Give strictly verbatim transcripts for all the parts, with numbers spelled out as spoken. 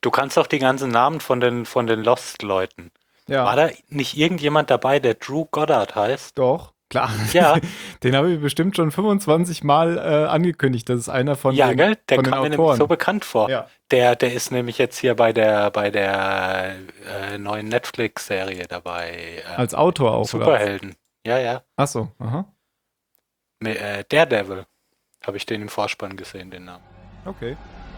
Du kannst auch die ganzen Namen von den, von den Lost-Leuten. Ja. War da nicht irgendjemand dabei, der Drew Goddard heißt? Doch, klar. Ja. Den habe ich bestimmt schon fünfundzwanzig Mal äh, angekündigt. Das ist einer von ja, den, gell? Der von den kam mir nämlich Autoren. so bekannt vor. Ja. Der, der ist nämlich jetzt hier bei der, bei der äh, neuen Netflix-Serie dabei. Äh, Als Autor auch, oder? Superhelden. Ja, ja. Ach so, aha. Nee, äh, Daredevil. Habe ich den im Vorspann gesehen, den Namen. Okay.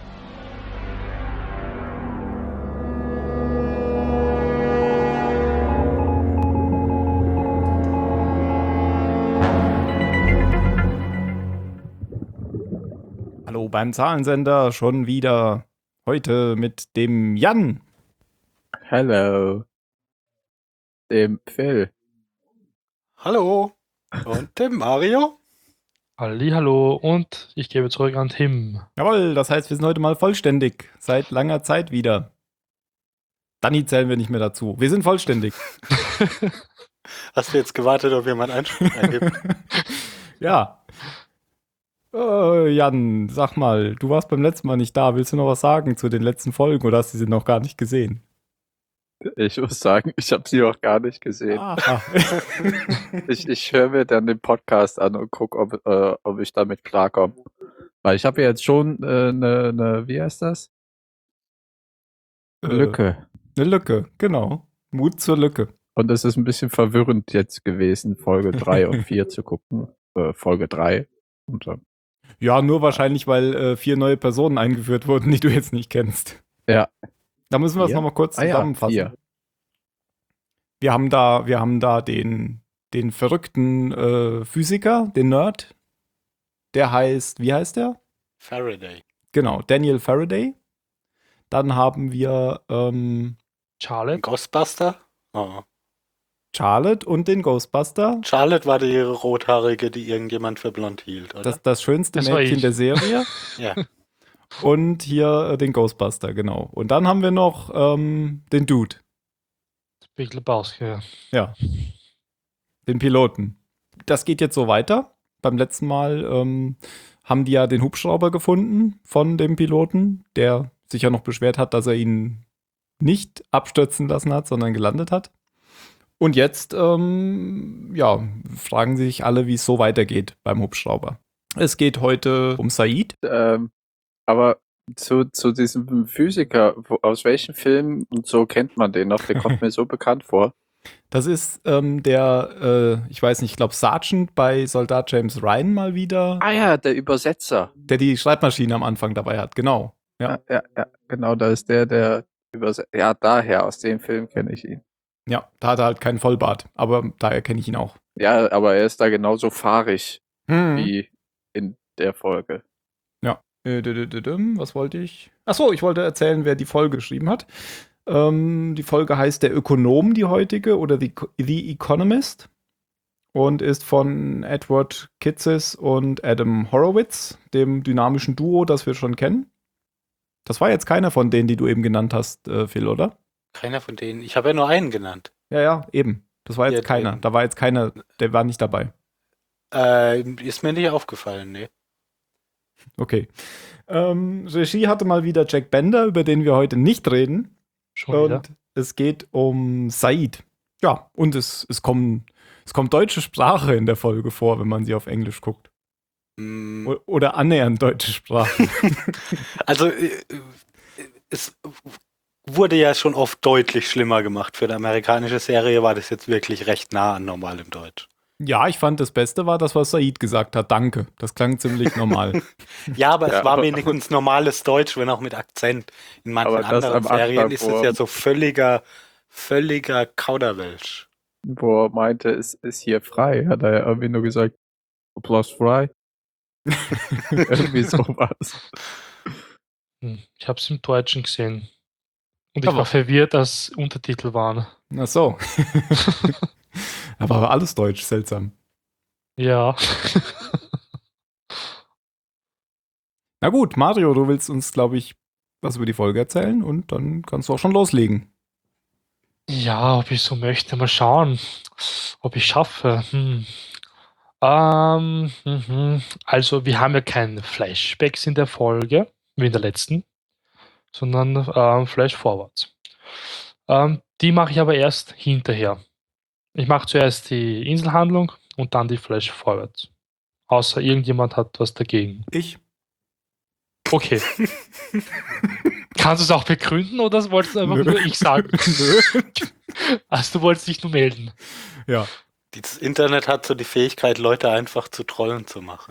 Hallo beim Zahlensender, schon wieder heute mit dem Jan. Hallo. Dem Phil. Hallo. Und dem Mario? Hallihallo und ich gebe zurück an Tim. Jawohl, das heißt, wir sind heute mal vollständig. Seit langer Zeit wieder. Danny zählen wir nicht mehr dazu. Wir sind vollständig. Hast du jetzt gewartet, ob jemand Einspruch erhebt? Ja. Äh, Jan, sag mal, du warst beim letzten Mal nicht da. Willst du noch was sagen zu den letzten Folgen oder hast du sie noch gar nicht gesehen? Ich muss sagen, ich habe sie auch gar nicht gesehen. Ah. ich ich höre mir dann den Podcast an und gucke, ob, äh, ob ich damit klarkomme. Weil ich habe ja jetzt schon eine, äh, ne, ne, wie heißt das? Äh, Lücke. Eine Lücke, genau. Mut zur Lücke. Und es ist ein bisschen verwirrend jetzt gewesen, Folge drei und vier zu gucken. Äh, Folge drei. Und so. Ja, nur wahrscheinlich, weil äh, vier neue Personen eingeführt wurden, die du jetzt nicht kennst. Ja. Da müssen wir es Vier? nochmal kurz Ah ja, zusammenfassen. vier. Wir haben da, wir haben da den, den verrückten äh, Physiker, den Nerd. Der heißt, wie heißt der? Faraday. Genau, Daniel Faraday. Dann haben wir ähm, Charlotte. Ghostbuster? Oh. Charlotte und den Ghostbuster. Charlotte war die rothaarige, die irgendjemand für blond hielt, oder? Das, das schönste Das war Mädchen ich. der Serie. ja. Und hier äh, den Ghostbuster, genau. Und dann haben wir noch ähm, den Dude. Big Lebowski, ja. Ja. Den Piloten. Das geht jetzt so weiter. Beim letzten Mal ähm, haben die ja den Hubschrauber gefunden von dem Piloten, der sich ja noch beschwert hat, dass er ihn nicht abstürzen lassen hat, sondern gelandet hat. Und jetzt, ähm, ja, fragen sich alle, wie es so weitergeht beim Hubschrauber. Es geht heute um Said. Ähm, aber zu, zu diesem Physiker, wo, aus welchen Filmen und so kennt man den noch? Der kommt mir so bekannt vor. Das ist ähm, der, äh, ich weiß nicht, ich glaube Sergeant bei Soldat James Ryan mal wieder, Ah ja, der Übersetzer. der die Schreibmaschine am Anfang dabei hat, genau. Ja. Ja, ja, ja, genau, da ist der, der Übersetzer. Ja, daher, aus dem Film kenne ich ihn. Ja, da hat er halt keinen Vollbart, aber daher kenne ich ihn auch. Ja, aber er ist da genauso fahrig Hm. wie in der Folge. Ja. Äh, dü- dü- dü- düm, was wollte ich? Achso, ich wollte erzählen, wer die Folge geschrieben hat. Ähm, die Folge heißt Der Ökonom, die heutige, oder The, The Economist. Und ist von Edward Kitsis und Adam Horowitz, dem dynamischen Duo, das wir schon kennen. Das war jetzt keiner von denen, die du eben genannt hast, äh, Phil, oder? Keiner von denen. Ich habe ja nur einen genannt. Ja, ja, eben. Das war jetzt Ja, keiner. eben. Da war jetzt keiner, der war nicht dabei. Äh, ist mir nicht aufgefallen, nee. Okay. Ähm, Regie hatte mal wieder Jack Bender, über den wir heute nicht reden. Schon Und wieder. es geht um Said. Ja, und es, es, kommen, es kommt deutsche Sprache in der Folge vor, wenn man sie auf Englisch guckt. Mm, O- Oder annähernd deutsche Sprache. Also, äh, es wurde ja schon oft deutlich schlimmer gemacht. Für eine amerikanische Serie war das jetzt wirklich recht nah an normalem Deutsch. Ja, ich fand das Beste war das, was Said gesagt hat. Danke. Das klang ziemlich normal. Ja, aber Ja, es war aber- wenigstens normales Deutsch, wenn auch mit Akzent. In manchen Aber das anderen am Anfang, Serien ist es wo- ja so völliger, völliger Kauderwelsch. Wo er meinte, es ist hier frei, hat er ja irgendwie nur gesagt, plus frei. Irgendwie sowas. Hm, Ich habe es im Deutschen gesehen. Und ich Aber- war verwirrt, dass Untertitel waren. Ach so. Aber war alles deutsch, seltsam. Ja. Na gut, Mario, du willst uns, glaube ich, was über die Folge erzählen und dann kannst du auch schon loslegen. Ja, ob ich so möchte. Mal schauen, ob ich schaffe. Hm. Ähm, mhm. Also, wir haben ja keine Flashbacks in der Folge, wie in der letzten, sondern ähm, Flash Forwards. Ähm, die mache ich aber erst hinterher. Ich mache zuerst die Inselhandlung und dann die Flash Forwards. Außer irgendjemand hat was dagegen. Ich. Okay. Kannst du es auch begründen oder wolltest du einfach Nö. nur ich sagen? Nö. Also du wolltest dich nur melden. Ja. Das Internet hat so die Fähigkeit, Leute einfach zu Trollen zu machen.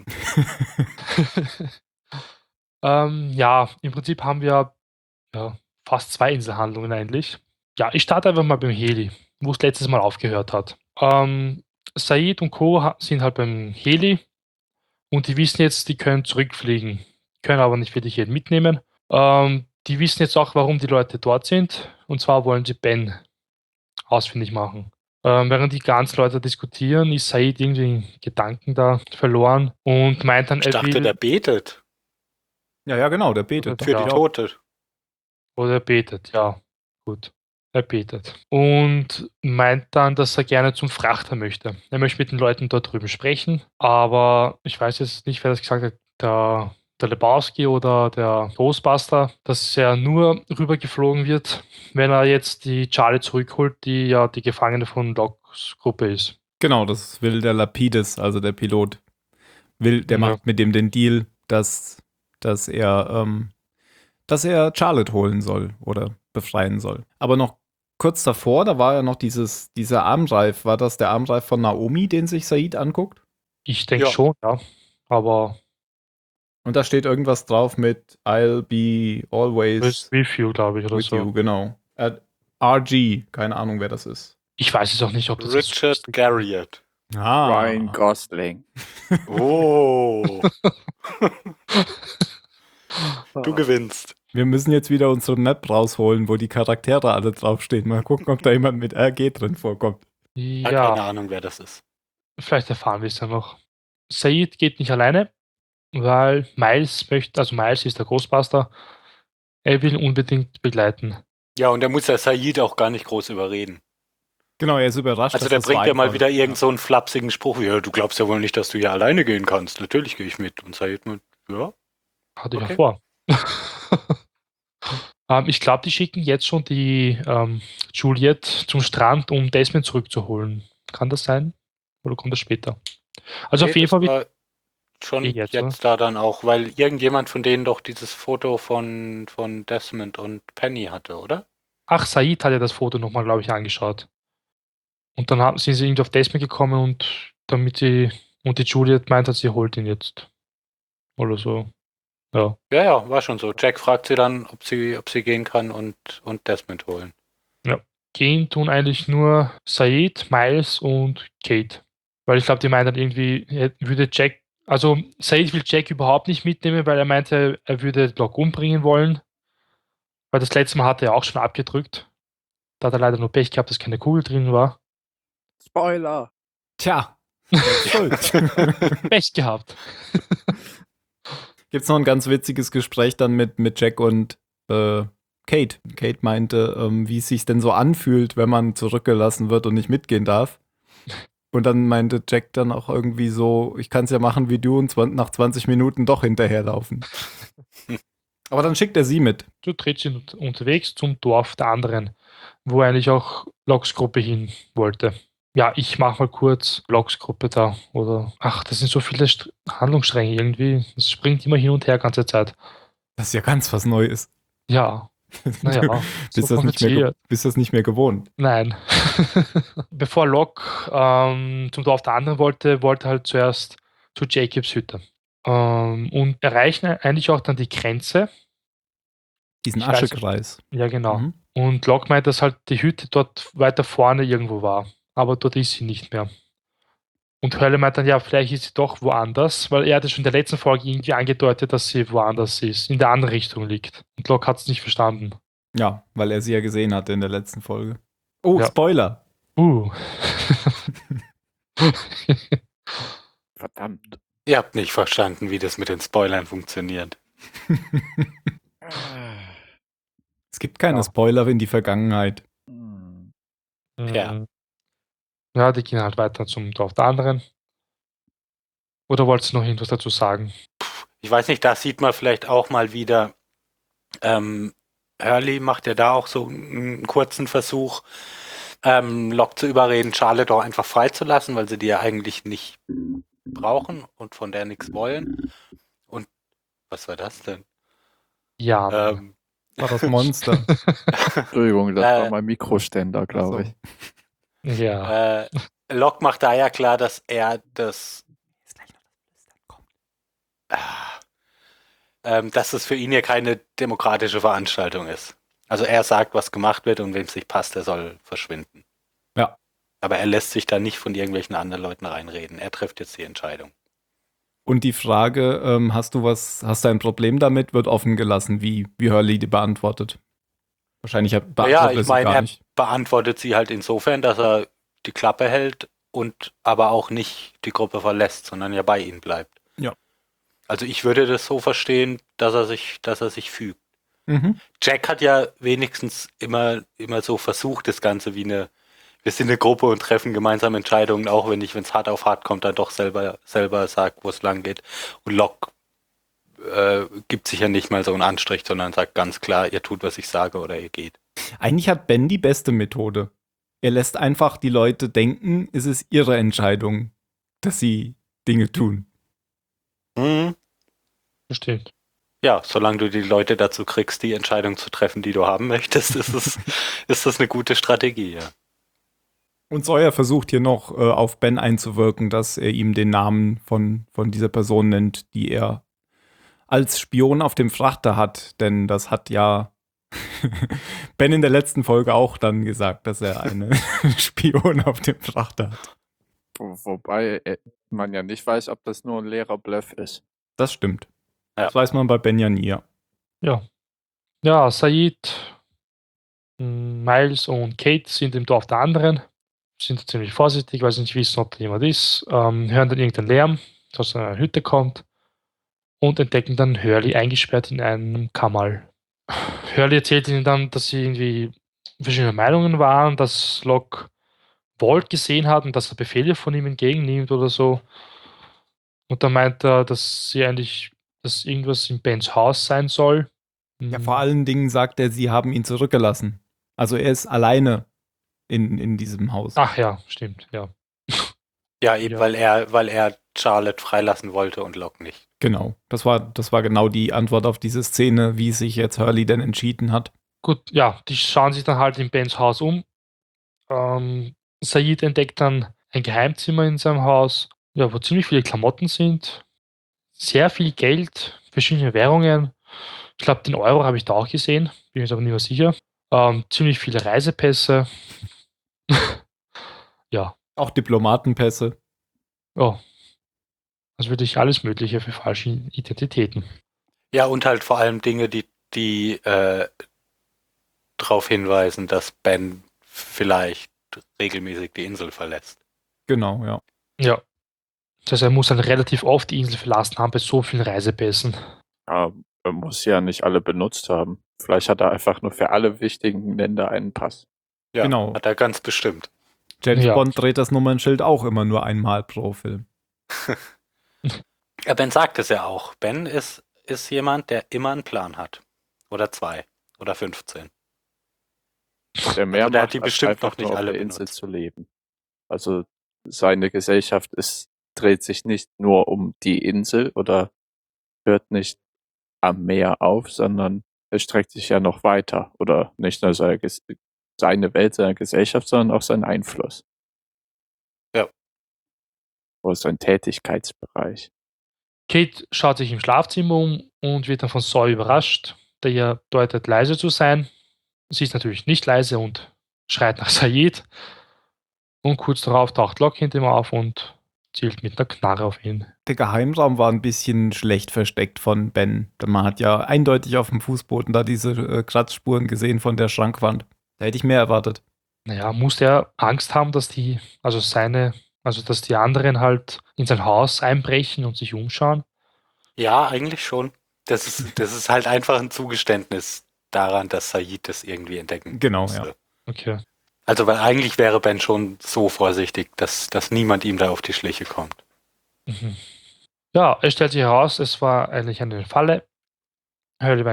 ähm, ja, im Prinzip haben wir ja, fast zwei Inselhandlungen eigentlich. Ja, ich starte einfach mal beim Heli, wo es letztes Mal aufgehört hat. Ähm, Said und Co. ha- sind halt beim Heli und die wissen jetzt, die können zurückfliegen, können aber nicht wirklich jeden mitnehmen. Ähm, die wissen jetzt auch, warum die Leute dort sind, und zwar wollen sie Ben ausfindig machen. Ähm, während die ganzen Leute diskutieren, ist Said irgendwie in Gedanken da verloren und meint dann, Ich er dachte, will, der betet Ja, ja, genau, der betet. Oder- für Ja. die Tote. oder er betet, ja, gut. Er betet. Und meint dann, dass er gerne zum Frachter möchte. Er möchte mit den Leuten dort drüben sprechen, aber ich weiß jetzt nicht, wer das gesagt hat, der, der Lebowski oder der Ghostbuster, dass er nur rübergeflogen wird, wenn er jetzt die Charlie zurückholt, die ja die Gefangene von Locks Gruppe ist. Genau, das will der Lapidus, also der Pilot. Will, der Ja. macht mit dem den Deal, dass, dass er, ähm, dass er Charlotte holen soll oder befreien soll. Aber noch kurz davor, da war ja noch dieses, dieser Armreif. War das der Armreif von Naomi, den sich Said anguckt? Ich denke Ja. schon, ja. Aber Und da steht irgendwas drauf mit I'll be always with you, glaube ich, oder with so. you, genau. At R G, keine Ahnung, wer das ist. Ich weiß es auch nicht, ob das Richard ist. Garriott. Ah. Ryan Gosling. Oh, du gewinnst. Wir müssen jetzt wieder unsere Map rausholen, wo die Charaktere alle draufstehen. Mal gucken, ob da jemand mit R G drin vorkommt. Ja, Ja, keine Ahnung, wer das ist. vielleicht erfahren wir es ja noch. Said geht nicht alleine, weil Miles möchte, also Miles ist der Ghostbuster, er will ihn unbedingt begleiten. Ja, und der muss ja Said auch gar nicht groß überreden. Genau, er ist überrascht. Also dass der das so bringt ja mal einfach wieder ist. irgend so einen flapsigen Spruch wie, ja, du glaubst ja wohl nicht, dass du hier alleine gehen kannst. Natürlich gehe ich mit. Und Said mit, ja. Hatte ich Okay. ja vor. ähm, ich glaube, die schicken jetzt schon die ähm, Juliette zum Strand, um Desmond zurückzuholen. Kann das sein? Oder kommt das später? Also Nee, auf jeden das Fall wird war schon Eh jetzt, jetzt, da dann auch, weil irgendjemand von denen doch dieses Foto von, von Desmond und Penny hatte, oder? Ach, Said hat ja das Foto nochmal, glaube ich, angeschaut. Und dann haben, sind sie irgendwie auf Desmond gekommen und damit sie, und die Juliet meint hat, sie holt ihn jetzt. Oder so. Ja. Ja, ja, war schon so. Jack fragt sie dann, ob sie, ob sie gehen kann und, und Desmond holen. Gehen tun eigentlich nur Said, Miles und Kate. Weil ich glaube, die meint dann irgendwie, er würde Jack, also Said will Jack überhaupt nicht mitnehmen, weil er meinte, er würde Locke umbringen wollen. Weil das letzte Mal hat er auch schon abgedrückt. Da hat er leider nur Pech gehabt, dass keine Kugel drin war. Spoiler. Tja. Schuld. Pech gehabt. Gibt's noch ein ganz witziges Gespräch dann mit, mit Jack und äh, Kate. Kate meinte, ähm, wie es sich denn so anfühlt, wenn man zurückgelassen wird und nicht mitgehen darf. Und dann meinte Jack dann auch irgendwie so, ich kann es ja machen wie du und zwan- nach zwanzig Minuten doch hinterherlaufen. Aber dann schickt er sie mit. Du trittst ihn unterwegs zum Dorf der anderen, wo eigentlich auch Locks Gruppe hin wollte. Ja, ich mache mal kurz Locks Gruppe da. Oder, ach, das sind so viele St Handlungsstränge irgendwie. Es springt immer hin und her ganze Zeit. Das ist ja ganz was Neues. Ja, naja, Du so bist, das nicht mehr, ge- kompliziert. bist das nicht mehr gewohnt. Nein. Bevor Locke ähm, zum Dorf der anderen wollte, wollte er halt zuerst zu Jacobs Hütte. Ähm, und erreichen eigentlich auch dann die Grenze. Diesen Ich weiß nicht. Aschekreis. Ja, genau. Mhm. Und Locke meint, dass halt die Hütte dort weiter vorne irgendwo war. Aber dort ist sie nicht mehr. Und Hurley meint dann, ja, vielleicht ist sie doch woanders, weil er hatte schon in der letzten Folge irgendwie angedeutet, dass sie woanders ist, in der anderen Richtung liegt. Und Locke hat es nicht verstanden. Ja, weil er sie ja gesehen hatte in der letzten Folge. Oh, Ja. Spoiler. Uh. Verdammt. Ihr habt nicht verstanden, wie das mit den Spoilern funktioniert. Es gibt keine Ja. Spoiler in die Vergangenheit. Hm. Ja. Mhm. Ja, die gehen halt weiter zum Dorf der anderen. Oder wolltest du noch irgendwas dazu sagen? Ich weiß nicht, da sieht man vielleicht auch mal wieder, ähm, Hurley macht ja da auch so einen kurzen Versuch, ähm, Locke zu überreden, Charlotte auch einfach freizulassen, weil sie die ja eigentlich nicht brauchen und von der nichts wollen. Und was war das denn? Ja. Ähm, War das Monster. Entschuldigung, das Äh, war mein Mikroständer, glaube so. ich. Ja. äh, Locke macht da ja klar, dass er das ah, ähm, dass es für ihn ja keine demokratische Veranstaltung ist. Also er sagt, was gemacht wird und wem es nicht passt, der soll verschwinden. Ja. Aber er lässt sich da nicht von irgendwelchen anderen Leuten reinreden. Er trifft jetzt die Entscheidung. Und die Frage, ähm, hast du was, hast du ein Problem damit, wird offen gelassen, wie, wie Hurley die beantwortet. Wahrscheinlich hat- beantwortet Ja, er ich sie meine, gar er nicht. beantwortet sie halt insofern, dass er die Klappe hält und aber auch nicht die Gruppe verlässt, sondern ja bei ihnen bleibt. Ja. Also ich würde das so verstehen, dass er sich, dass er sich fügt. Mhm. Jack hat ja wenigstens immer, immer so versucht, das Ganze wie eine, wir sind eine Gruppe und treffen gemeinsam Entscheidungen, auch wenn ich, wenn es hart auf hart kommt, dann doch selber, selber sagt, wo es lang geht. Und Locke äh, gibt sich ja nicht mal so einen Anstrich, sondern sagt ganz klar, ihr tut, was ich sage oder ihr geht. Eigentlich hat Ben die beste Methode. Er lässt einfach die Leute denken, es ist ihre Entscheidung, dass sie Dinge tun. Mhm. Bestimmt. Ja, solange du die Leute dazu kriegst, die Entscheidung zu treffen, die du haben möchtest, ist, es, ist das eine gute Strategie, ja. Und Sawyer versucht hier noch äh, auf Ben einzuwirken, dass er ihm den Namen von, von dieser Person nennt, die er als Spion auf dem Frachter hat. Denn das hat ja Ben in der letzten Folge auch dann gesagt, dass er einen Spion auf dem Frachter hat. Wo, wobei äh, man ja nicht weiß, ob das nur ein leerer Bluff ist. Das stimmt. Ja. Das weiß man bei Ben ja nie. Ja. Ja. Ja, Sayid, m, Miles und Kate sind im Dorf der anderen, sind ziemlich vorsichtig, weil sie nicht wissen, ob da jemand ist, ähm, hören dann irgendeinen Lärm, der aus einer Hütte kommt und entdecken dann Hurley eingesperrt in einem Kammerl. Hurley erzählt ihnen dann, dass sie irgendwie verschiedene Meinungen waren, dass Locke Walt gesehen hat und dass er Befehle von ihm entgegennimmt oder so. Und dann meint er, dass sie eigentlich, dass irgendwas in Bens Haus sein soll. Ja, Hm, vor allen Dingen sagt er, sie haben ihn zurückgelassen. Also er ist alleine in, in diesem Haus. Ach ja, stimmt, ja. Ja, eben Ja. weil er, weil er Charlotte freilassen wollte und Locke nicht. Genau. Das war, das war genau die Antwort auf diese Szene, wie sich jetzt Hurley denn entschieden hat. Gut, ja, die schauen sich dann halt in Bens Haus um. Ähm, Sayid entdeckt dann ein Geheimzimmer in seinem Haus, ja, wo ziemlich viele Klamotten sind, sehr viel Geld, verschiedene Währungen. Ich glaube, den Euro habe ich da auch gesehen, bin mir jetzt aber nicht mehr sicher. Ähm, ziemlich viele Reisepässe. Ja, Auch Diplomatenpässe. ja. Also wirklich alles Mögliche für falsche Identitäten. Ja, und halt vor allem Dinge, die, die äh, darauf hinweisen, dass Ben vielleicht regelmäßig die Insel verlässt. Genau, ja. Ja. Das heißt, er muss dann relativ oft die Insel verlassen haben bei so vielen Reisepässen. Ja, er muss ja nicht alle benutzt haben. Vielleicht hat er einfach nur für alle wichtigen Länder einen Pass. Ja, Genau. hat er ganz bestimmt. James Ja. Bond dreht das Nummernschild auch immer nur einmal pro Film. Ja, Ben sagt es ja auch. Ben ist, ist jemand, der immer einen Plan hat. Oder zwei. Oder fünfzehn. Der mehr Also der hat macht, die als bestimmt einfach noch nicht nur auf alle der Insel benutzt. zu leben. Also seine Gesellschaft ist, dreht sich nicht nur um die Insel oder hört nicht am Meer auf, sondern es streckt sich ja noch weiter. Oder nicht nur seine, Ges- seine Welt, seine Gesellschaft, sondern auch sein Einfluss. Ja. Oder sein Tätigkeitsbereich. Kate schaut sich im Schlafzimmer um und wird dann von Sawyer überrascht, der ihr deutet, leise zu sein. Sie ist natürlich nicht leise und schreit nach Sayid. Und kurz darauf taucht Locke hinter ihm auf und zielt mit einer Knarre auf ihn. Der Geheimraum war ein bisschen schlecht versteckt von Ben. Man hat ja eindeutig auf dem Fußboden da diese äh, Kratzspuren gesehen von der Schrankwand. Da hätte ich mehr erwartet. Naja, musste er Angst haben, dass die, also seine, also dass die anderen halt in sein Haus einbrechen und sich umschauen? Ja, eigentlich schon. Das ist, das ist halt einfach ein Zugeständnis daran, dass Sayid das irgendwie entdecken Genau, musste. ja. Okay. Also, weil eigentlich wäre Ben schon so vorsichtig, dass, dass niemand ihm da auf die Schliche kommt. Mhm. Ja, es stellt sich heraus, es war eigentlich eine Falle. Hurley war ein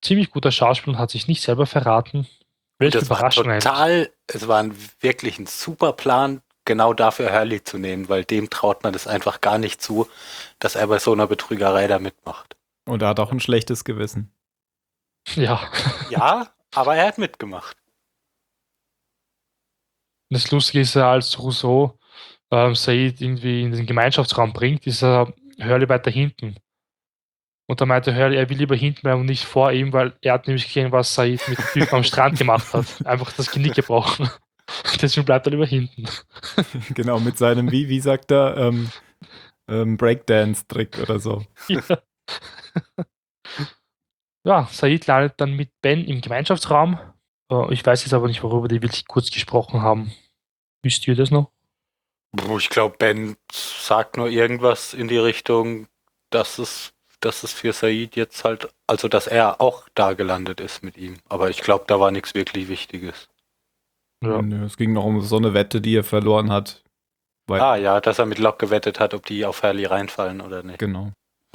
ziemlich guter Schauspieler und hat sich nicht selber verraten. Welche Das war Überraschung eigentlich. total, es war ein, wirklich ein super Plan, genau dafür Hurley zu nehmen, weil dem traut man das einfach gar nicht zu, dass er bei so einer Betrügerei da mitmacht. Und er hat auch ein schlechtes Gewissen. Ja. Ja, aber er hat mitgemacht. Das Lustige ist ja, als Rousseau ähm, Said irgendwie in den Gemeinschaftsraum bringt, ist er Hurley weiter hinten. Und da meinte Hurley, er will lieber hinten bleiben und nicht vor ihm, weil er hat nämlich gesehen, was Said mit dem Typen am Strand gemacht hat. Einfach das Genick gebrochen. Deswegen bleibt er lieber hinten. Genau, mit seinem, wie, wie sagt er, ähm, ähm, Breakdance-Trick oder so. Ja. Ja, Said landet dann mit Ben im Gemeinschaftsraum. Äh, Ich weiß jetzt aber nicht, worüber die wirklich kurz gesprochen haben. Wisst ihr das noch? Puh, Ich glaube, Ben sagt nur irgendwas in die Richtung, dass es, dass es für Said jetzt halt, also dass er auch da gelandet ist mit ihm. Aber ich glaube, da war nichts wirklich Wichtiges. Ja. Nö, es ging noch um so eine Wette, die er verloren hat. Weil, Ah ja, dass er mit Locke gewettet hat, ob die auf Hurley reinfallen oder nicht. Genau.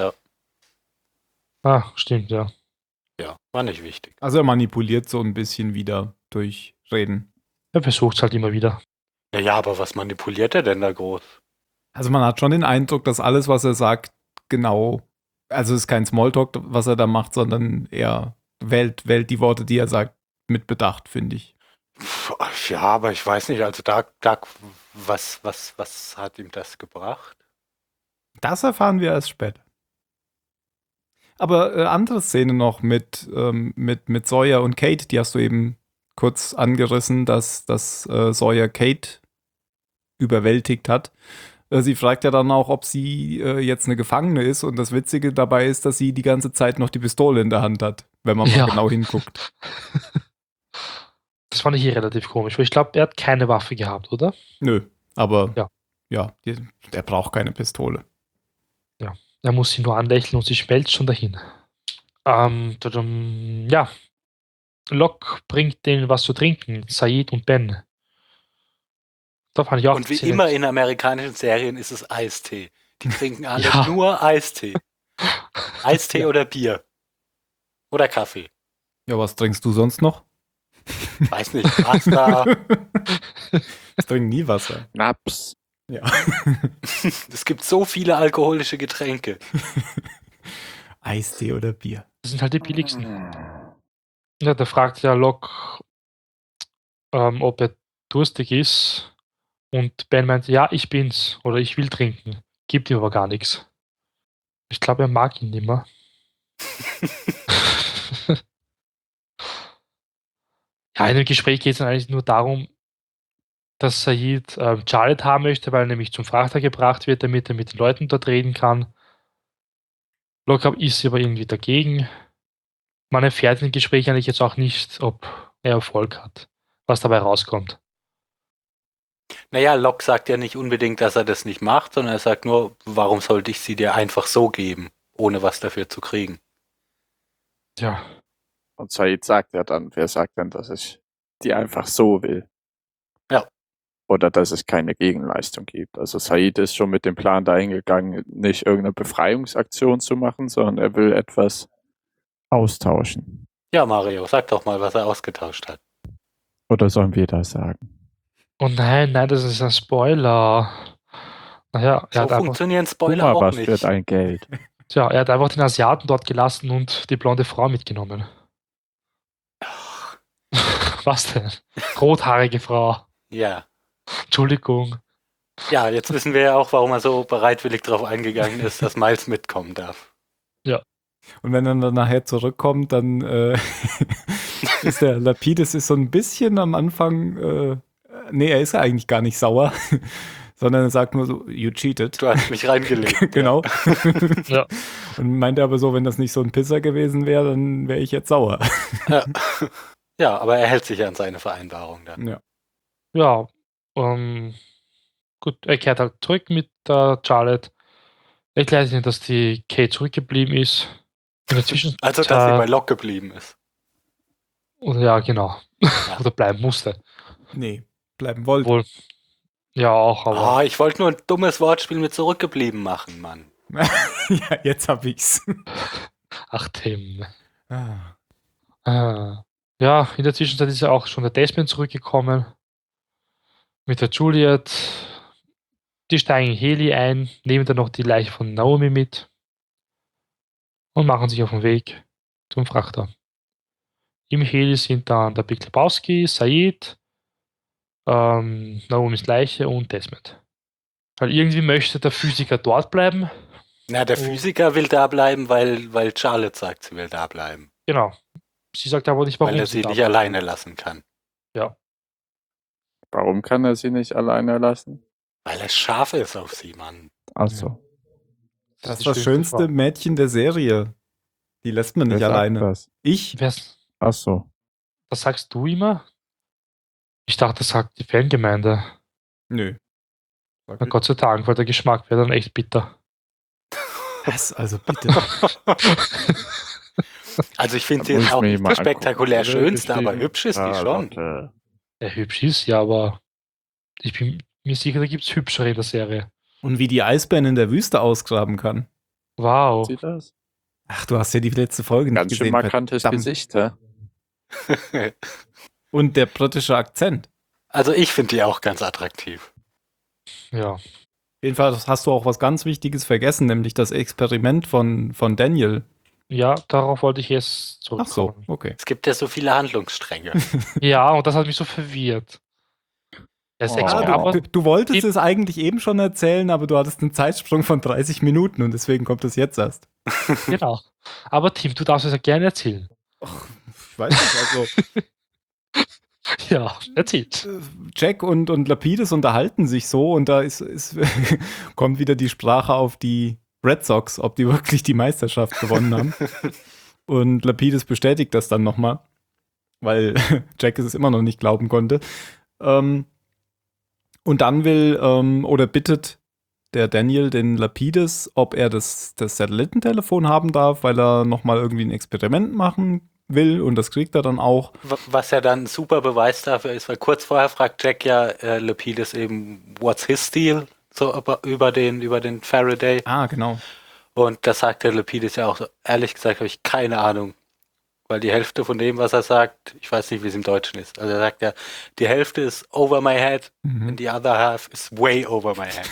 Ah, stimmt, ja. Ja, war nicht wichtig. Also er manipuliert so ein bisschen wieder durch Reden. Er versucht es halt immer wieder. Naja, aber was manipuliert er denn da groß? Also man hat schon den Eindruck, dass alles, was er sagt, genau, also es ist kein Smalltalk, was er da macht, sondern er wählt, wählt die Worte, die er sagt, mit Bedacht, finde ich. Pff, Ja, aber ich weiß nicht, also da, da was, was, was hat ihm das gebracht? Das erfahren wir erst später. Aber äh, andere Szene noch mit, ähm, mit, mit Sawyer und Kate, die hast du eben kurz angerissen, dass, dass äh, Sawyer Kate überwältigt hat. Äh, sie fragt ja dann auch, ob sie äh, jetzt eine Gefangene ist, und das Witzige dabei ist, dass sie die ganze Zeit noch die Pistole in der Hand hat, wenn man mal Ja. genau hinguckt. Das fand ich hier relativ komisch, weil ich glaube, er hat keine Waffe gehabt, oder? Nö, aber Ja. ja, die, der braucht keine Pistole. Er muss sie nur anlächeln und sie schmelzt schon dahin. Ähm, tadam, ja. Locke bringt denen was zu trinken, Said und Ben. Da fand ich auch Und wie ziemlich- immer in amerikanischen Serien ist es Eistee. Die trinken alle Ja. nur Eistee. Eistee Ja. oder Bier. Oder Kaffee. Ja, was trinkst du sonst noch? Weiß nicht, Pasta. Ich trinke nie Wasser. Naps. Ja. Es gibt so viele alkoholische Getränke. Eistee oder Bier. Das sind halt die billigsten. Ja, da fragt ja Locke, ähm, ob er durstig ist. Und Ben meint, ja, ich bin's. Oder ich will trinken. Gibt ihm aber gar nichts. Ich glaube, er mag ihn nicht mehr. Ja, in dem Gespräch geht es eigentlich nur darum, dass Said ähm, Charlotte haben möchte, weil er nämlich zum Frachter gebracht wird, damit er mit den Leuten dort reden kann. Locke ist aber irgendwie dagegen. Man erfährt im Gespräch eigentlich jetzt auch nicht, ob er Erfolg hat, was dabei rauskommt. Naja, Locke sagt ja nicht unbedingt, dass er das nicht macht, sondern er sagt nur, warum sollte ich sie dir einfach so geben, ohne was dafür zu kriegen. Ja, Und Said sagt ja dann, wer sagt denn, dass ich die einfach so will? Ja. Oder dass es keine Gegenleistung gibt. Also Said ist schon mit dem Plan dahin gegangen, nicht irgendeine Befreiungsaktion zu machen, sondern er will etwas austauschen. Ja, Mario, sag doch mal, was er ausgetauscht hat. Oder sollen wir das sagen? oh nein, nein, das ist ein Spoiler. Naja, er So hat einfach, funktionieren Guck Spoiler mal, auch was nicht. für dein Geld. tja, er hat einfach den Asiaten dort gelassen und die blonde Frau mitgenommen. Was denn? Rothaarige Frau. Ja. Entschuldigung. Ja, jetzt wissen wir ja auch, warum er so bereitwillig darauf eingegangen ist, dass Miles mitkommen darf. Und wenn er dann nachher zurückkommt, dann äh, ist der Lapidus ist so ein bisschen am Anfang, äh, nee, er ist ja eigentlich gar nicht sauer, sondern er sagt nur so, you cheated. Du hast mich reingelegt. Genau. Ja. Und meinte aber so, wenn das nicht so ein Pisser gewesen wäre, dann wäre ich jetzt sauer. Ja. Ja, aber er hält sich an seine Vereinbarung dann. Ja. Ja, ähm, gut, er kehrt halt zurück mit der Charlotte. Erklärt ihnen, dass die Kate zurückgeblieben ist. In der Zwischenzeit. Also, dass sie bei Locke geblieben ist. Oder ja, genau. Oder bleiben musste. Nee, bleiben wollte. Wohl. Ja, auch, aber. Ah, ich wollte nur ein dummes Wortspiel mit zurückgeblieben machen, Mann. Ja, jetzt hab ich's. Ach, Tim. Ah. Ah. Ja, in der Zwischenzeit ist ja auch schon der Desmond zurückgekommen. Mit der Juliet. Die steigen in Heli ein, nehmen dann noch die Leiche von Naomi mit und machen sich auf den Weg zum Frachter. Im Heli sind dann der Big Lebowski, Said, ähm, Naomis Leiche und Desmond. Weil irgendwie möchte der Physiker dort bleiben. Na, der Oh. Physiker will da bleiben, weil, weil Charlotte sagt, sie will da bleiben. Genau. Sie sagt aber nicht, warum Weil er sie sie da nicht bleiben. alleine lassen kann. Ja. Warum kann er sie nicht alleine lassen? Weil er scharf ist auf sie, Mann. Achso. Das ist die das schönste Frau. Mädchen der Serie. Die lässt man nicht Wer sagt alleine. das? Ich? Wer's- Achso. Das sagst du immer? Ich dachte, das sagt die Fangemeinde. Nö. Na Gott sei Dank, weil der Geschmack wäre dann echt bitter. Was? Also bitte. Also ich finde Da sie muss jetzt ich auch mir nicht mal das spektakulär angucken. schönste, aber Geschrieben. hübsch ist die Ah, schon. Lotte. Ja, hübsch ist ja, aber ich bin mir sicher, da gibt es hübschere in der Serie. Und wie die Eisbären in der Wüste ausgraben kann. Wow. Sieht das? Ach, du hast ja die letzte Folge Ganz nicht schön gesehen. markantes verdammt. Gesicht, hä? Und der britische Akzent. Also ich finde die auch ganz attraktiv. Ja. Jedenfalls hast du auch was ganz Wichtiges vergessen, nämlich das Experiment von, von Daniel. Ja, darauf wollte ich jetzt Ach so, zurückkommen. okay. Es gibt ja so viele Handlungsstränge. Ja, und das hat mich so verwirrt. Das Oh. Ah, aber du, du wolltest die- es eigentlich eben schon erzählen, aber du hattest einen Zeitsprung von dreißig Minuten und deswegen kommt es jetzt erst. genau. Aber Tim, du darfst es ja gerne erzählen. Ich weiß nicht, also Ja, erzählt. äh, Jack und, und Lapidus unterhalten sich so und da ist, ist kommt wieder die Sprache auf die Red Sox, ob die wirklich die Meisterschaft gewonnen haben. Und Lapidus bestätigt das dann nochmal, weil Jack es immer noch nicht glauben konnte. Ähm, und dann will ähm, oder bittet der Daniel den Lapidus, ob er das, das Satellitentelefon haben darf, weil er nochmal irgendwie ein Experiment machen will und das kriegt er dann auch. W- Was ja dann ein super Beweis dafür ist, weil kurz vorher fragt Jack ja äh, Lapidus eben, what's his deal? So über, über den, über den Faraday. Ah, genau. Und das sagt der Lapidus ja auch so. Ehrlich gesagt habe ich keine Ahnung. Weil die Hälfte von dem, was er sagt, ich weiß nicht, wie es im Deutschen ist. Also er sagt ja, die Hälfte ist over my head Mhm. and the other half is way over my head.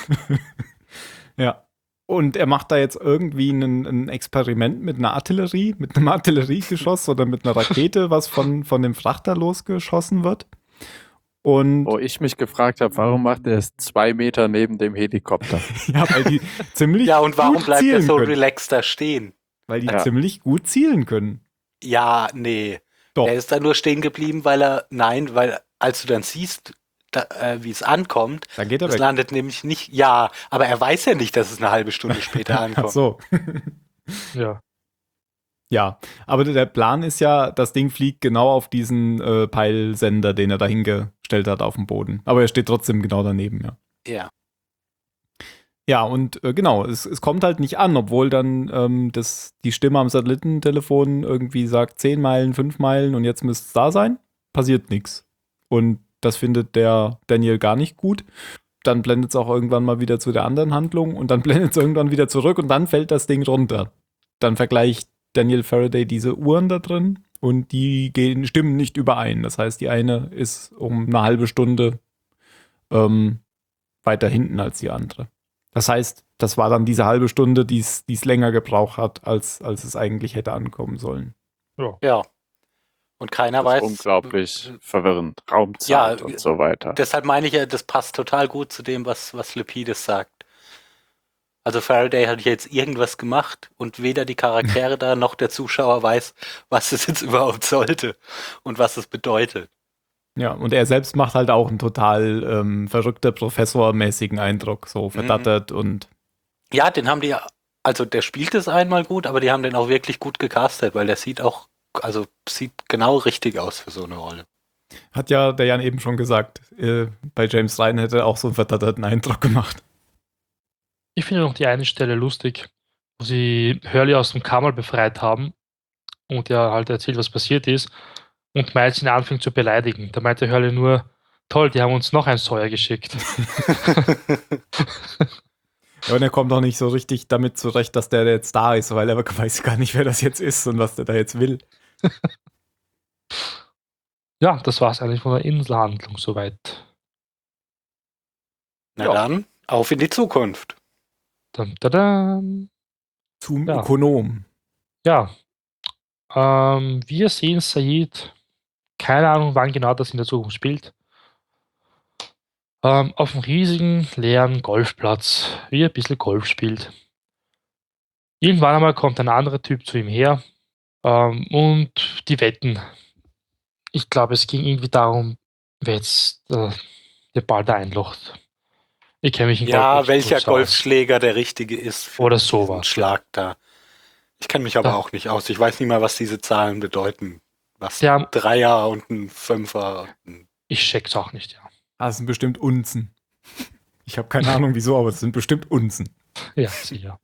Ja. Und er macht da jetzt irgendwie ein, ein Experiment mit einer Artillerie, mit einem Artilleriegeschoss oder mit einer Rakete, was von, von dem Frachter losgeschossen wird. Und Wo ich mich gefragt habe, warum macht er es zwei Meter neben dem Helikopter? ja, weil die ziemlich Ja, und warum gut bleibt er zielen so können. relaxed da stehen? Weil die Ja. ziemlich gut zielen können. Ja, nee. Doch. Er ist da nur stehen geblieben, weil er, nein, weil als du dann siehst, da, äh, wie es ankommt, Dann geht er das weg. landet nämlich nicht, ja, aber er weiß ja nicht, dass es eine halbe Stunde später Ach ankommt. so. Ja. Ja, aber der Plan ist ja, das Ding fliegt genau auf diesen äh, Peilsender, den er dahingestellt hat auf dem Boden. Aber er steht trotzdem genau daneben, ja. Ja. Ja, und äh, genau, es, es kommt halt nicht an, obwohl dann ähm, das, die Stimme am Satellitentelefon irgendwie sagt zehn Meilen, fünf Meilen und jetzt müsste es da sein. Passiert nichts. Und das findet der Daniel gar nicht gut. Dann blendet es auch irgendwann mal wieder zu der anderen Handlung und dann blendet es irgendwann wieder zurück und dann fällt das Ding runter. Dann vergleicht Daniel Faraday diese Uhren da drin und die gehen, stimmen nicht überein. Das heißt, die eine ist um eine halbe Stunde ähm, weiter hinten als die andere. Das heißt, das war dann diese halbe Stunde, die es länger gebraucht hat, als, als es eigentlich hätte ankommen sollen. Ja. Und keiner Das weiß. ist unglaublich verwirrend. Raumzeit Ja, und so weiter. Deshalb meine ich ja, das passt total gut zu dem, was, was Lapidus sagt. Also Faraday hat jetzt irgendwas gemacht und weder die Charaktere da noch der Zuschauer weiß, was es jetzt überhaupt sollte und was es bedeutet. Ja, und er selbst macht halt auch einen total ähm, verrückter Professormäßigen Eindruck, so verdattert und Ja, den haben die, also der spielt es einmal gut, aber die haben den auch wirklich gut gecastet, weil der sieht auch, also sieht genau richtig aus für so eine Rolle. hat ja der Jan eben schon gesagt, äh, bei James Ryan hätte er auch so einen verdatterten Eindruck gemacht. Ich finde noch die eine Stelle lustig, wo sie Hurley aus dem Kammer befreit haben und er halt erzählt, was passiert ist und Miles ihn anfängt zu beleidigen. Da meinte Hurley nur, toll, die haben uns noch ein Sawyer geschickt. Ja, und er kommt auch nicht so richtig damit zurecht, dass der jetzt da ist, weil er weiß gar nicht, wer das jetzt ist und was der da jetzt will. Ja, das war es eigentlich von der Inselhandlung soweit. Na Ja. dann, auf in die Zukunft. Dum, dadam. Zum Ja. Ökonom. Ja, ähm, wir sehen Said, keine Ahnung, wann genau das in der Zukunft spielt, ähm, auf einem riesigen, leeren Golfplatz, wie er ein bisschen Golf spielt. Irgendwann einmal kommt ein anderer Typ zu ihm her ähm, und die wetten. Ich glaube, es ging irgendwie darum, wer jetzt äh, der Ball da einlocht. Ich kenne mich in Ja, Golf welcher nicht so aus. Golfschläger der richtige ist für Oder diesen sowas, Schlag da. Ich kenne mich aber Da- auch nicht aus. Ich weiß nicht mal, was diese Zahlen bedeuten. Was Der- ein Dreier und ein Fünfer. Und ein Ich check's auch nicht, ja. Ah, das sind bestimmt Unzen. Ich habe keine Ahnung wieso, aber es sind bestimmt Unzen. Ja, sicher.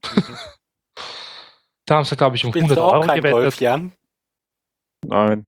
Da haben sie, glaube ich, um Spielst hundert du auch Euro kein gewettet. Golf, Jan? Nein.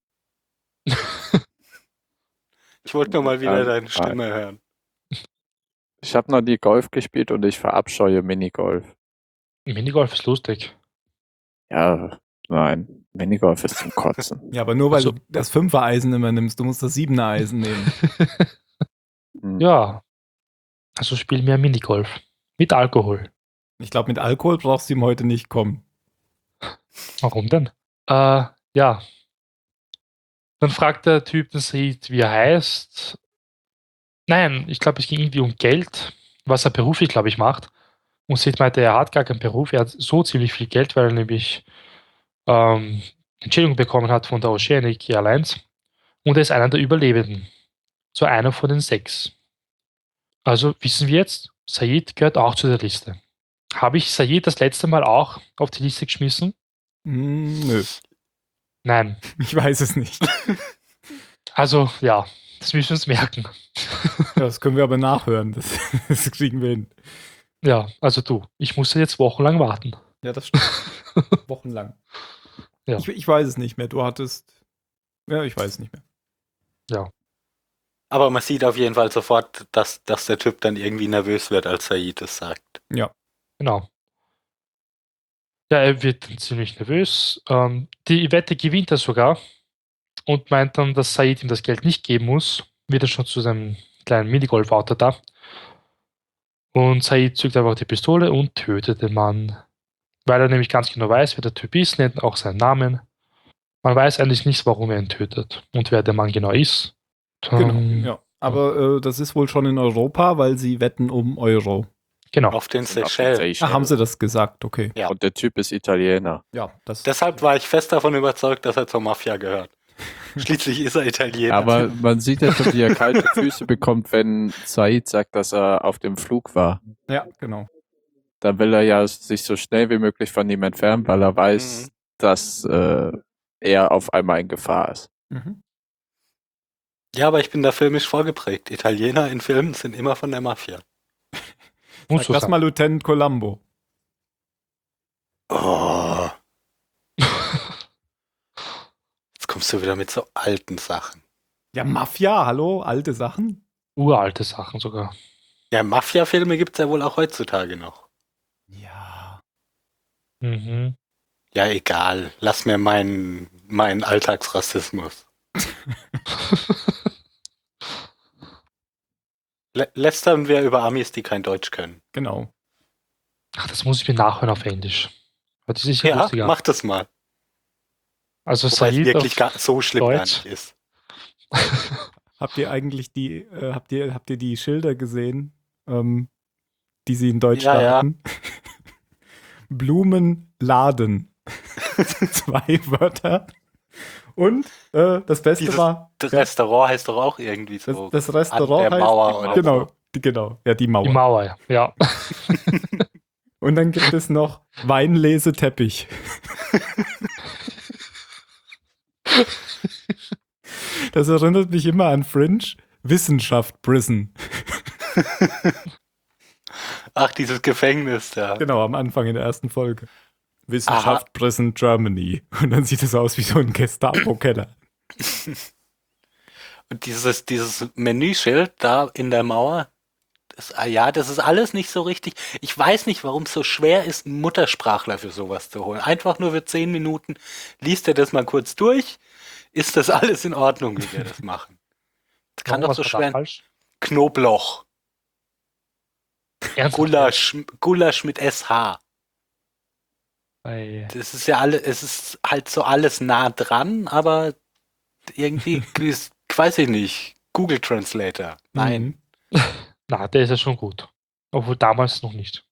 Ich wollte nur mal wieder Nein, deine nein. Stimme hören. Ich habe noch nie Golf gespielt und ich verabscheue Minigolf. Minigolf ist lustig. Ja, nein. Minigolf ist zum Kotzen. Ja, aber nur weil Ach so. du das Fünfer-Eisen immer nimmst, du musst das Siebener-Eisen nehmen. Hm. Ja. Also spielen wir Minigolf. Mit Alkohol. Ich glaube, mit Alkohol brauchst du ihm heute nicht kommen. Warum denn? Äh, ja. Dann fragt der Typ den Said, wie er heißt. Nein, ich glaube, es ging irgendwie um Geld, was er beruflich, glaube ich, macht. Und Said meinte, er hat gar keinen Beruf, er hat so ziemlich viel Geld, weil er nämlich ähm, Entschädigung bekommen hat von der Oceanic Airlines. Und er ist einer der Überlebenden. So einer von den sechs. Also wissen wir jetzt, Said gehört auch zu der Liste. Habe ich Said das letzte Mal auch auf die Liste geschmissen? Hm, nö, Nein. ich weiß es nicht. Also, ja, das müssen wir uns merken. Ja, das können wir aber nachhören. Das, das kriegen wir hin. Ja, also du, ich musste jetzt wochenlang warten. Ja, das stimmt. Wochenlang. Ja. Ich, ich weiß es nicht mehr. Du hattest. Ja, ich weiß es nicht mehr. Aber man sieht auf jeden Fall sofort, dass, dass der Typ dann irgendwie nervös wird, als Said es sagt. Genau. Ja, er wird dann ziemlich nervös. Ähm, die Wette gewinnt er sogar und meint dann, dass Said ihm das Geld nicht geben muss. Wird er schon zu seinem kleinen Minigolf-Auto da. Und Said zückt einfach die Pistole und tötet den Mann. Weil er nämlich ganz genau weiß, wer der Typ ist, nennt auch seinen Namen. Man weiß eigentlich nicht, warum er ihn tötet und wer der Mann genau ist. Genau. Ähm, Ja. Aber äh, das ist wohl schon in Europa, weil sie wetten um Euro. Genau. Auf den Sind auf den Seychellen. Seychellen. Ach, haben sie das gesagt? Okay. Ja. Und der Typ ist Italiener. Ja, das. Deshalb war ich fest davon überzeugt, dass er zur Mafia gehört. Schließlich ist er Italiener. Aber man sieht ja schon, wie er kalte Füße bekommt, wenn Said sagt, dass er auf dem Flug war. Ja, genau. Dann will er ja sich so schnell wie möglich von ihm entfernen, weil er weiß, Mhm. dass äh, er auf einmal in Gefahr ist. Mhm. Ja, aber ich bin da filmisch vorgeprägt. Italiener in Filmen sind immer von der Mafia. Muss Sag so das sein. mal Lieutenant Columbo. Oh, jetzt kommst du wieder mit so alten Sachen. Ja, Mafia, hallo, alte Sachen. Uralte Sachen sogar. Ja, Mafia-Filme gibt es ja wohl auch heutzutage noch. Ja. Mhm. Ja, egal. Lass mir meinen, meinen Alltagsrassismus. Lä- Lästern wir über Amis, die kein Deutsch können. Genau. Ach, das muss ich mir nachhören auf Englisch. Hört sich sicher Ja, lustig an. mach das mal. Also Wobei es Said wirklich auf gar, so schlimm gar Deutsch. nicht ist. Habt ihr eigentlich die, äh, habt ihr, habt ihr die Schilder gesehen, ähm, die sie in Deutschland Ja, ja. hatten? Blumenladen. Zwei Wörter. Und äh, das Beste Dieses war, Das Restaurant heißt doch auch irgendwie das, so. das Restaurant an der heißt, Mauer oder genau, so. die, genau, ja, die Mauer. Die Mauer, ja. Und dann gibt es noch Weinleseteppich. Das erinnert mich immer an Fringe. Wissenschaft Prison. Ach, dieses Gefängnis da. Genau, am Anfang in der ersten Folge. Wissenschaft Prison Germany. Und dann sieht es aus wie so ein Gestapo-Keller. Und dieses, dieses Menüschild da in der Mauer, das, ah ja, das ist alles nicht so richtig. Ich weiß nicht, warum es so schwer ist, einen Muttersprachler für sowas zu holen. Einfach nur für zehn Minuten liest er das mal kurz durch, ist das alles in Ordnung, wie wir das machen? Das kann Warum, doch was so war da schwer. falsch? Knoblauch. Ernsthaft? Gulasch, Gulasch mit S H. Bei, Das ist ja alle, es ist halt so alles nah dran, aber irgendwie, ist, weiß ich nicht, Google Translator. Nein. Mhm. na, der ist ja schon gut. Obwohl damals noch nicht.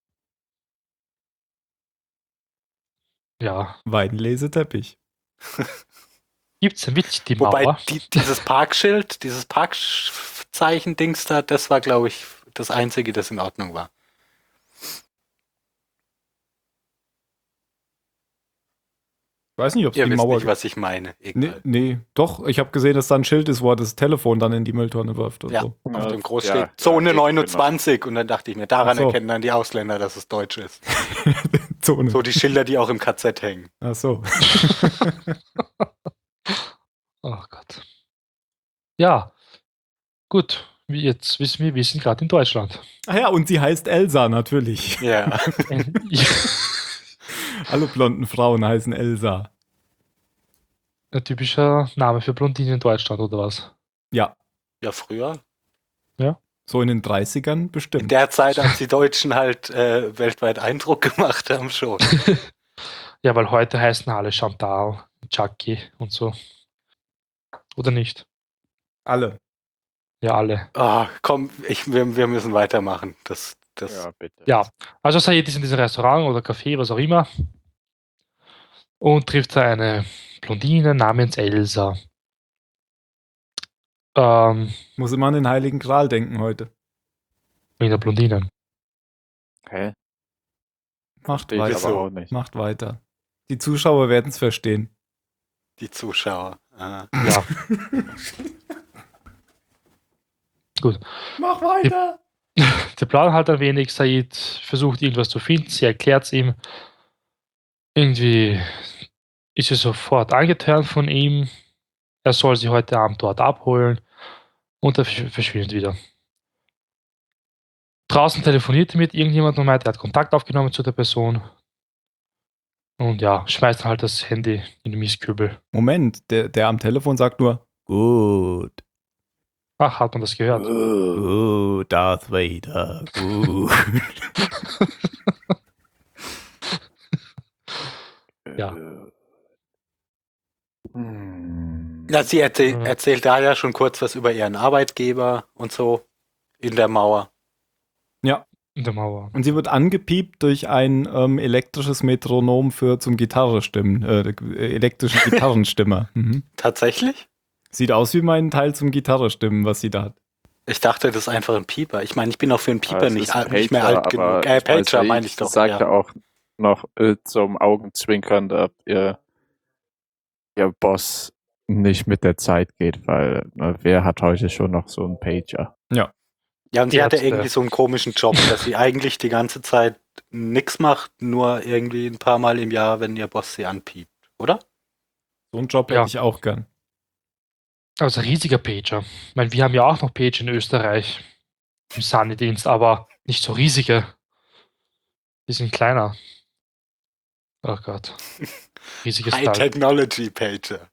Ja. Weinleseteppich. Gibt's denn wirklich die Wobei Mauer? die, dieses Parkschild, dieses Parkzeichen-Dings da, das war, glaube ich, das Einzige, das in Ordnung war. Ich weiß nicht, ob es Ihr die wisst Mauer nicht, was ich meine. Nee, Egal. nee, doch, ich habe gesehen, dass da ein Schild ist, wo er das Telefon dann in die Mülltonne wirft und Ja. so. Auf Ja, dem Groß ja, steht Zone ja, neunundzwanzig und dann dachte ich mir, daran Ach so. erkennen dann die Ausländer, dass es Deutsch ist. Zone. So die Schilder, die auch im K Z hängen. Ach so. Oh Gott. Ja. Gut. Wie jetzt wissen wir, wir sind gerade in Deutschland. Ach ja, und sie heißt Elsa natürlich. Ja. Alle blonden Frauen heißen Elsa. Ein typischer Name für Blondinen in Deutschland, oder was? Ja, Ja, früher. so in den dreißigern In bestimmt. der Zeit, als die Deutschen halt äh, weltweit Eindruck gemacht haben, schon. Ja, weil heute heißen alle Chantal, Chucky und so. Oder nicht? Alle. Ja, alle. Ah, komm, ich, wir, wir müssen weitermachen. Das, das, Ja, bitte. Ja, also Said ist in diesem Restaurant oder Café, was auch immer, und trifft da eine Blondine namens Elsa. Ähm, Muss immer an den Heiligen Gral denken heute. wegen der Blondinen. Hä? Macht Verstehe ich weiter. aber auch nicht. Macht weiter. Die Zuschauer werden es verstehen. die Zuschauer. Ah. Ja. Gut. Mach weiter! Der Plan halt ein wenig. Said versucht irgendwas zu finden. Sie erklärt es ihm. Irgendwie ist sie sofort angetan von ihm. Er soll sie heute Abend dort abholen. Und er versch- verschwindet wieder. Draußen telefoniert er mit irgendjemandem und meint, er hat Kontakt aufgenommen zu der Person. Und ja, schmeißt halt das Handy in den Mistkübel. Moment, der, der am Telefon sagt nur, gut, Ach, hat man das gehört? gut, Darth Vader, gut. Ja. Hm. Ja, sie erzähl, Mhm. erzählt da ja schon kurz was über ihren Arbeitgeber und so in der Mauer. Ja, In der Mauer. und sie wird angepiept durch ein ähm, elektrisches Metronom für zum Gitarre stimmen, äh, äh, elektrische Gitarrenstimmer. Mhm. Tatsächlich? Sieht aus wie mein Teil zum Gitarre stimmen, was sie da hat. Ich dachte, das ist einfach ein Pieper. Ich meine, ich bin auch für einen Pieper Aber es nicht, ist ein alt, nicht mehr Pager, alt genug. aber Äh, ich weiß Pager nicht, meine ich doch. Sagt Ja. er auch noch äh, zum Augenzwinkern, dass ihr, ihr Boss nicht mit der Zeit geht, weil na, wer hat heute schon noch so einen Pager? Ja, und sie hat ja Ärzte. irgendwie so einen komischen Job, dass sie eigentlich die ganze Zeit nichts macht, nur irgendwie ein paar Mal im Jahr, wenn ihr Boss sie anpiept, oder? So einen Job Ja. hätte ich auch gern. Also ein riesiger Pager. Ich meine, wir haben ja auch noch Pager in Österreich im Sunny-Dienst, aber nicht so riesige. Die sind kleiner. Oh Gott. Riesiges High Teil. Technology Pager.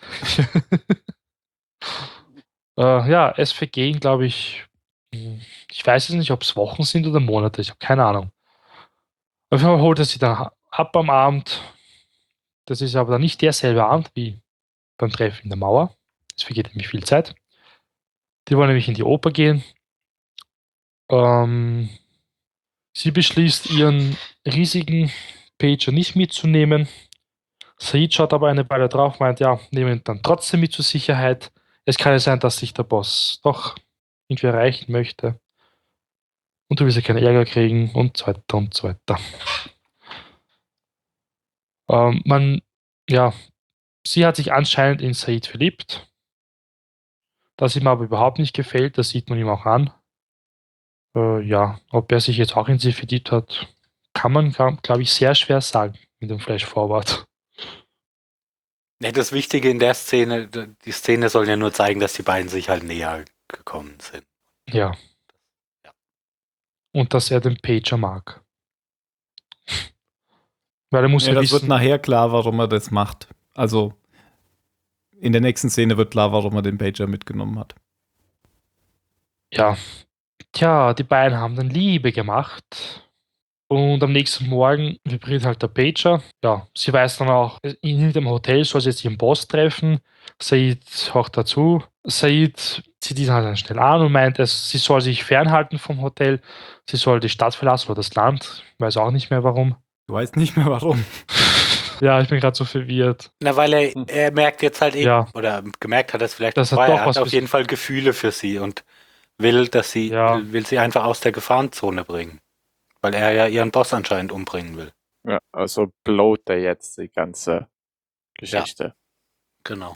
Äh, ja, es vergehen, glaube ich, hm, ich weiß jetzt nicht, ob es Wochen sind oder Monate, ich habe keine Ahnung. Auf jeden Fall holt er sie dann ha- ab am Abend. Das ist aber dann nicht derselbe Abend wie beim Treffen in der Mauer. Es vergeht nämlich viel Zeit. Die wollen nämlich in die Oper gehen. Ähm, sie beschließt, ihren riesigen Pager nicht mitzunehmen. Said schaut aber eine Weile drauf, meint, ja, nehmen ihn dann trotzdem mit zur Sicherheit. Es kann ja sein, dass sich der Boss doch irgendwie erreichen möchte. Und du willst ja keinen Ärger kriegen und so weiter und so weiter. Ähm, man, ja, sie hat sich anscheinend in Said verliebt. Das ihm aber überhaupt nicht gefällt, das sieht man ihm auch an. Äh, ja, ob er sich jetzt auch in sie verliebt hat, kann man, glaube ich, sehr schwer sagen mit dem Flash Forward. Ja, das Wichtige in der Szene, die Szene soll ja nur zeigen, dass die beiden sich halt näher gekommen sind. Ja. Ja. Und dass er den Pager mag. Weil er muss Ja, ja, das wird wissen, nachher klar, warum er das macht. Also, in der nächsten Szene wird klar, warum er den Pager mitgenommen hat. Ja. Tja, die beiden haben dann Liebe gemacht. Und am nächsten Morgen vibriert halt der Pager. Ja, sie weiß dann auch, in dem Hotel soll sie jetzt ihren Boss treffen. Said haucht dazu. Said zieht ihn halt dann schnell an und meint, es, sie soll sich fernhalten vom Hotel. Sie soll die Stadt verlassen oder das Land. Ich weiß auch nicht mehr warum. Du weißt nicht mehr warum. Ja, ich bin gerade so verwirrt. Na, weil er, er merkt jetzt halt eben, Ja. oder gemerkt hat es vielleicht, Das hat vorher, doch er was hat auf für jeden Fall Gefühle für sie und will, dass sie, Ja. will, will sie einfach aus der Gefahrenzone bringen. Weil er ja ihren Boss anscheinend umbringen will. Ja, also blowt er jetzt die ganze Geschichte. Genau.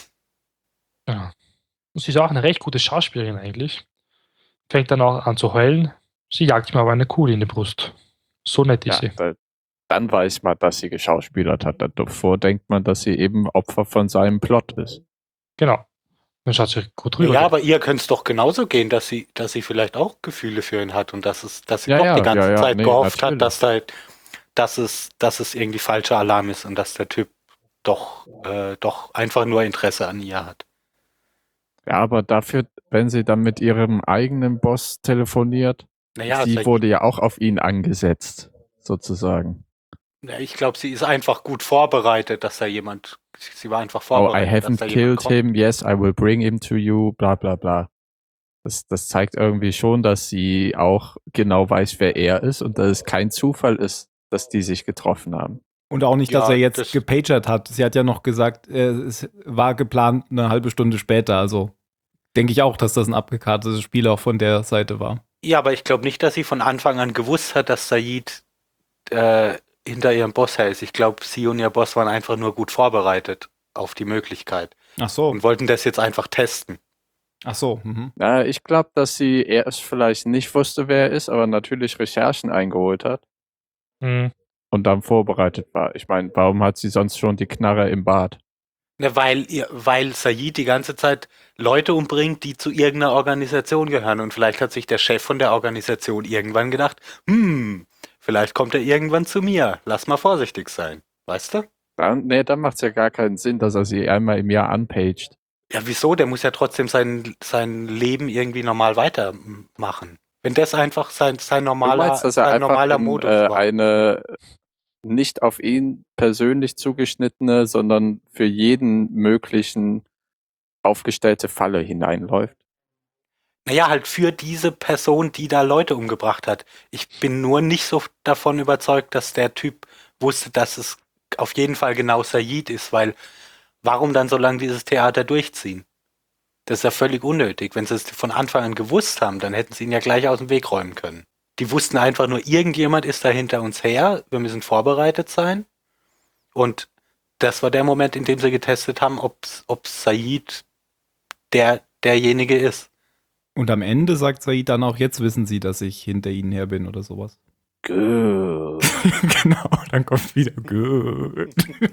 Ja. Und sie ist auch eine recht gute Schauspielerin eigentlich. Fängt dann auch an zu heulen. Sie jagt ihm aber eine Kugel in die Brust. So nett ist Ja, sie. da, dann weiß man, dass sie geschauspielert hat. Davor denkt man, dass sie eben Opfer von seinem Plot ist. Genau. Dann schaut sie gut rüber. Ja, aber ihr könnte es doch genauso gehen, dass sie, dass sie vielleicht auch Gefühle für ihn hat und dass es, dass sie Ja, doch ja, die ganze ja, ja, Zeit nee, gehofft natürlich. hat, dass da, dass es, dass es irgendwie falscher Alarm ist und dass der Typ doch, äh, doch einfach nur Interesse an ihr hat. Ja, aber dafür, wenn sie dann mit ihrem eigenen Boss telefoniert, Naja, sie Said- wurde ja auch auf ihn angesetzt, sozusagen. Ja, ich glaube, sie ist einfach gut vorbereitet, dass da jemand, sie war einfach Oh, I vorbereitet. dass haven't da jemand killed kommt. him, yes, I will bring him to you, bla bla bla. Das, das zeigt irgendwie schon, dass sie auch genau weiß, wer er ist und dass es kein Zufall ist, dass die sich getroffen haben. Und auch nicht, dass Ja, er jetzt das- gepagert hat. Sie hat ja noch gesagt, äh, es war geplant eine halbe Stunde später. Also denke ich auch, dass das ein abgekartetes Spiel auch von der Seite war. Ja, aber ich glaube nicht, dass sie von Anfang an gewusst hat, dass Said äh, hinter ihrem Boss her ist. Ich glaube, sie und ihr Boss waren einfach nur gut vorbereitet auf die Möglichkeit Ach so. und wollten das jetzt einfach testen. Ach so. Mhm. Ja, ich glaube, dass sie erst vielleicht nicht wusste, wer er ist, aber natürlich Recherchen eingeholt hat Hm. und dann vorbereitet war. Ich meine, warum hat sie sonst schon die Knarre im Bad? Ne, weil, ihr, weil Said die ganze Zeit Leute umbringt, die zu irgendeiner Organisation gehören. Und vielleicht hat sich der Chef von der Organisation irgendwann gedacht, hm, vielleicht kommt er irgendwann zu mir. Lass mal vorsichtig sein. Weißt du? Dann, nee, dann macht es ja gar keinen Sinn, dass er sie einmal im Jahr anpagt. Ja, wieso? Der muss ja trotzdem sein, sein Leben irgendwie normal weitermachen. Wenn das einfach sein, sein Du normaler, meinst, dass er sein einfach normaler in, Modus äh, war? eine nicht auf ihn persönlich zugeschnittene, sondern für jeden möglichen aufgestellte Falle hineinläuft? Naja, halt für diese Person, die da Leute umgebracht hat. Ich bin nur nicht so davon überzeugt, dass der Typ wusste, dass es auf jeden Fall genau Said ist, weil warum dann so lange dieses Theater durchziehen? Das ist ja völlig unnötig. Wenn sie es von Anfang an gewusst haben, dann hätten sie ihn ja gleich aus dem Weg räumen können. Die wussten einfach nur, irgendjemand ist da hinter uns her, wir müssen vorbereitet sein. Und das war der Moment, in dem sie getestet haben, ob Said der, derjenige ist. Und am Ende sagt Said dann auch, jetzt wissen sie, dass ich hinter ihnen her bin oder sowas. Good. Genau, dann kommt wieder gut.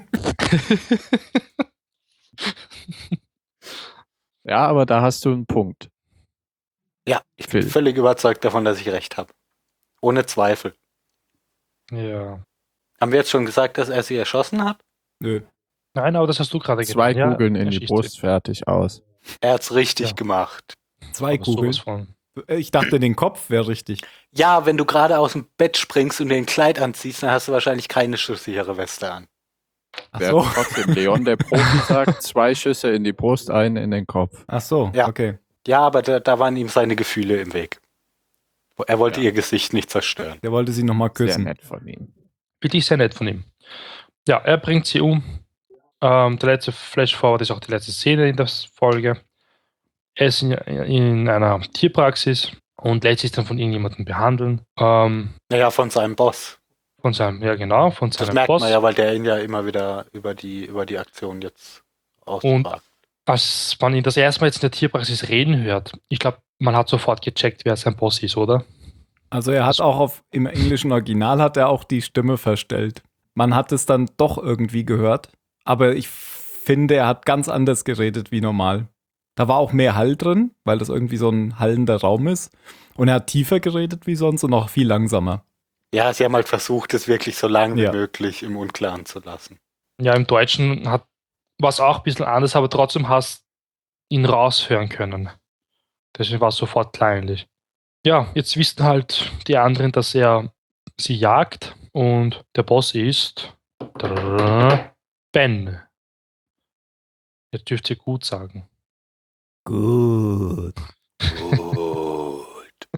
Ja, aber da hast du einen Punkt. Ja, ich bin Phil. völlig überzeugt davon, dass ich recht habe. Ohne Zweifel. Ja. Haben wir jetzt schon gesagt, dass er sie erschossen hat? Nö. Nein, aber das hast du gerade Zwei getan. Kugeln Ja, in er die schießt Brust, sie. fertig, aus. Er hat's richtig Ja. gemacht. Zwei Aber Kugeln. sowas von. Ich dachte, den Kopf wäre richtig. Ja, wenn du gerade aus dem Bett springst und dir ein Kleid anziehst, dann hast du wahrscheinlich keine schusssichere Weste an. Ach Während so. trotzdem Leon, der Profi, sagt, zwei Schüsse in die Brust, einen in den Kopf. Ach so, Ja. okay. Ja, aber da, da waren ihm seine Gefühle im Weg. Er wollte Ja. ihr Gesicht nicht zerstören. Der wollte sie nochmal Sehr küssen. nett von ihm. Wirklich sehr nett von ihm. Ja, er bringt sie um. Ähm, der letzte Flash-Forward ist auch die letzte Szene in der Folge. Er ist in, in einer Tierpraxis und lässt sich dann von irgendjemandem behandeln. Ähm, Naja, von seinem Boss. von seinem, ja genau, von Das seinem merkt Boss. man ja, weil der ihn ja immer wieder über die, über die Aktion jetzt ausfragt. Als man ihn das erste Mal jetzt in der Tierpraxis reden hört, ich glaube, man hat sofort gecheckt, wer sein Boss ist, oder? Also er hat auch auf, im englischen Original hat er auch die Stimme verstellt. Man hat es dann doch irgendwie gehört, aber ich finde, er hat ganz anders geredet wie normal. Da war auch mehr Hall drin, weil das irgendwie so ein hallender Raum ist. Und er hat tiefer geredet wie sonst und auch viel langsamer. Ja, sie haben halt versucht, es wirklich so lange Ja. wie möglich im Unklaren zu lassen. Ja, im Deutschen hat war es auch ein bisschen anders, aber trotzdem hast ihn raushören können. Deswegen war es sofort kleinlich. Ja, jetzt wissen halt die anderen, dass er sie jagt und der Boss ist Ben. Jetzt dürft ihr gut sagen. Gut. Gut.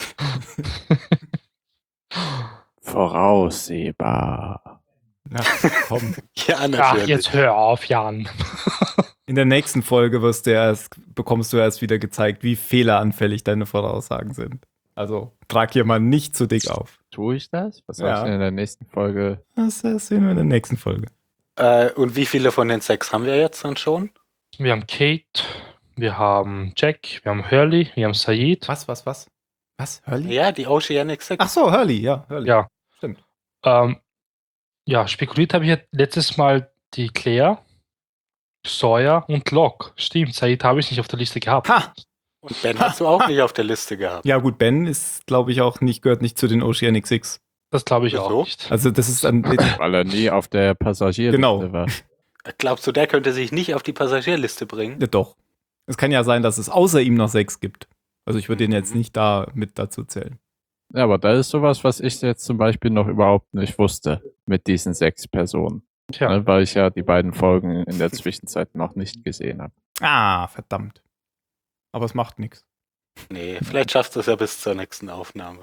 Voraussehbar. Na, komm. Ja, Ach, natürlich. jetzt hör auf, Jan. In der nächsten Folge wirst du erst, bekommst du erst wieder gezeigt, wie fehleranfällig deine Voraussagen sind. Also trag hier mal nicht zu dick auf. Tue ich das? Was Ja. sagst du denn in der nächsten Folge? Das sehen wir in der nächsten Folge. Äh, und wie viele von den sechs haben wir jetzt dann schon? Wir haben Kate, wir haben Jack, wir haben Hurley, wir haben Said. Was, was, was? Was? Hurley? Ja, die Oceanic Six. Ach so, Hurley, ja, Hurley. Ja. Stimmt. Ähm, ja, spekuliert habe ich ja letztes Mal die Claire, Sawyer und Locke. Stimmt, Said habe ich nicht auf der Liste gehabt. Ha! Und Ben hast du auch nicht auf der Liste gehabt. Ja gut, Ben ist, glaube ich, auch nicht, gehört nicht zu den Oceanic Six. Das glaube ich Wieso? auch nicht. Also das ist ein, Weil er nie auf der Passagierliste Genau. war. Glaubst du, der könnte sich nicht auf die Passagierliste bringen? ja, doch. Es kann ja sein, dass es außer ihm noch sechs gibt. Also ich würde den jetzt nicht da mit dazu zählen. Ja, aber da ist sowas, was ich jetzt zum Beispiel noch überhaupt nicht wusste mit diesen sechs Personen. Tja, Ne, weil ich ja die beiden Folgen in der Zwischenzeit noch nicht gesehen habe. Ah, verdammt. Aber es macht nichts. Nee, vielleicht schaffst du es ja bis zur nächsten Aufnahme.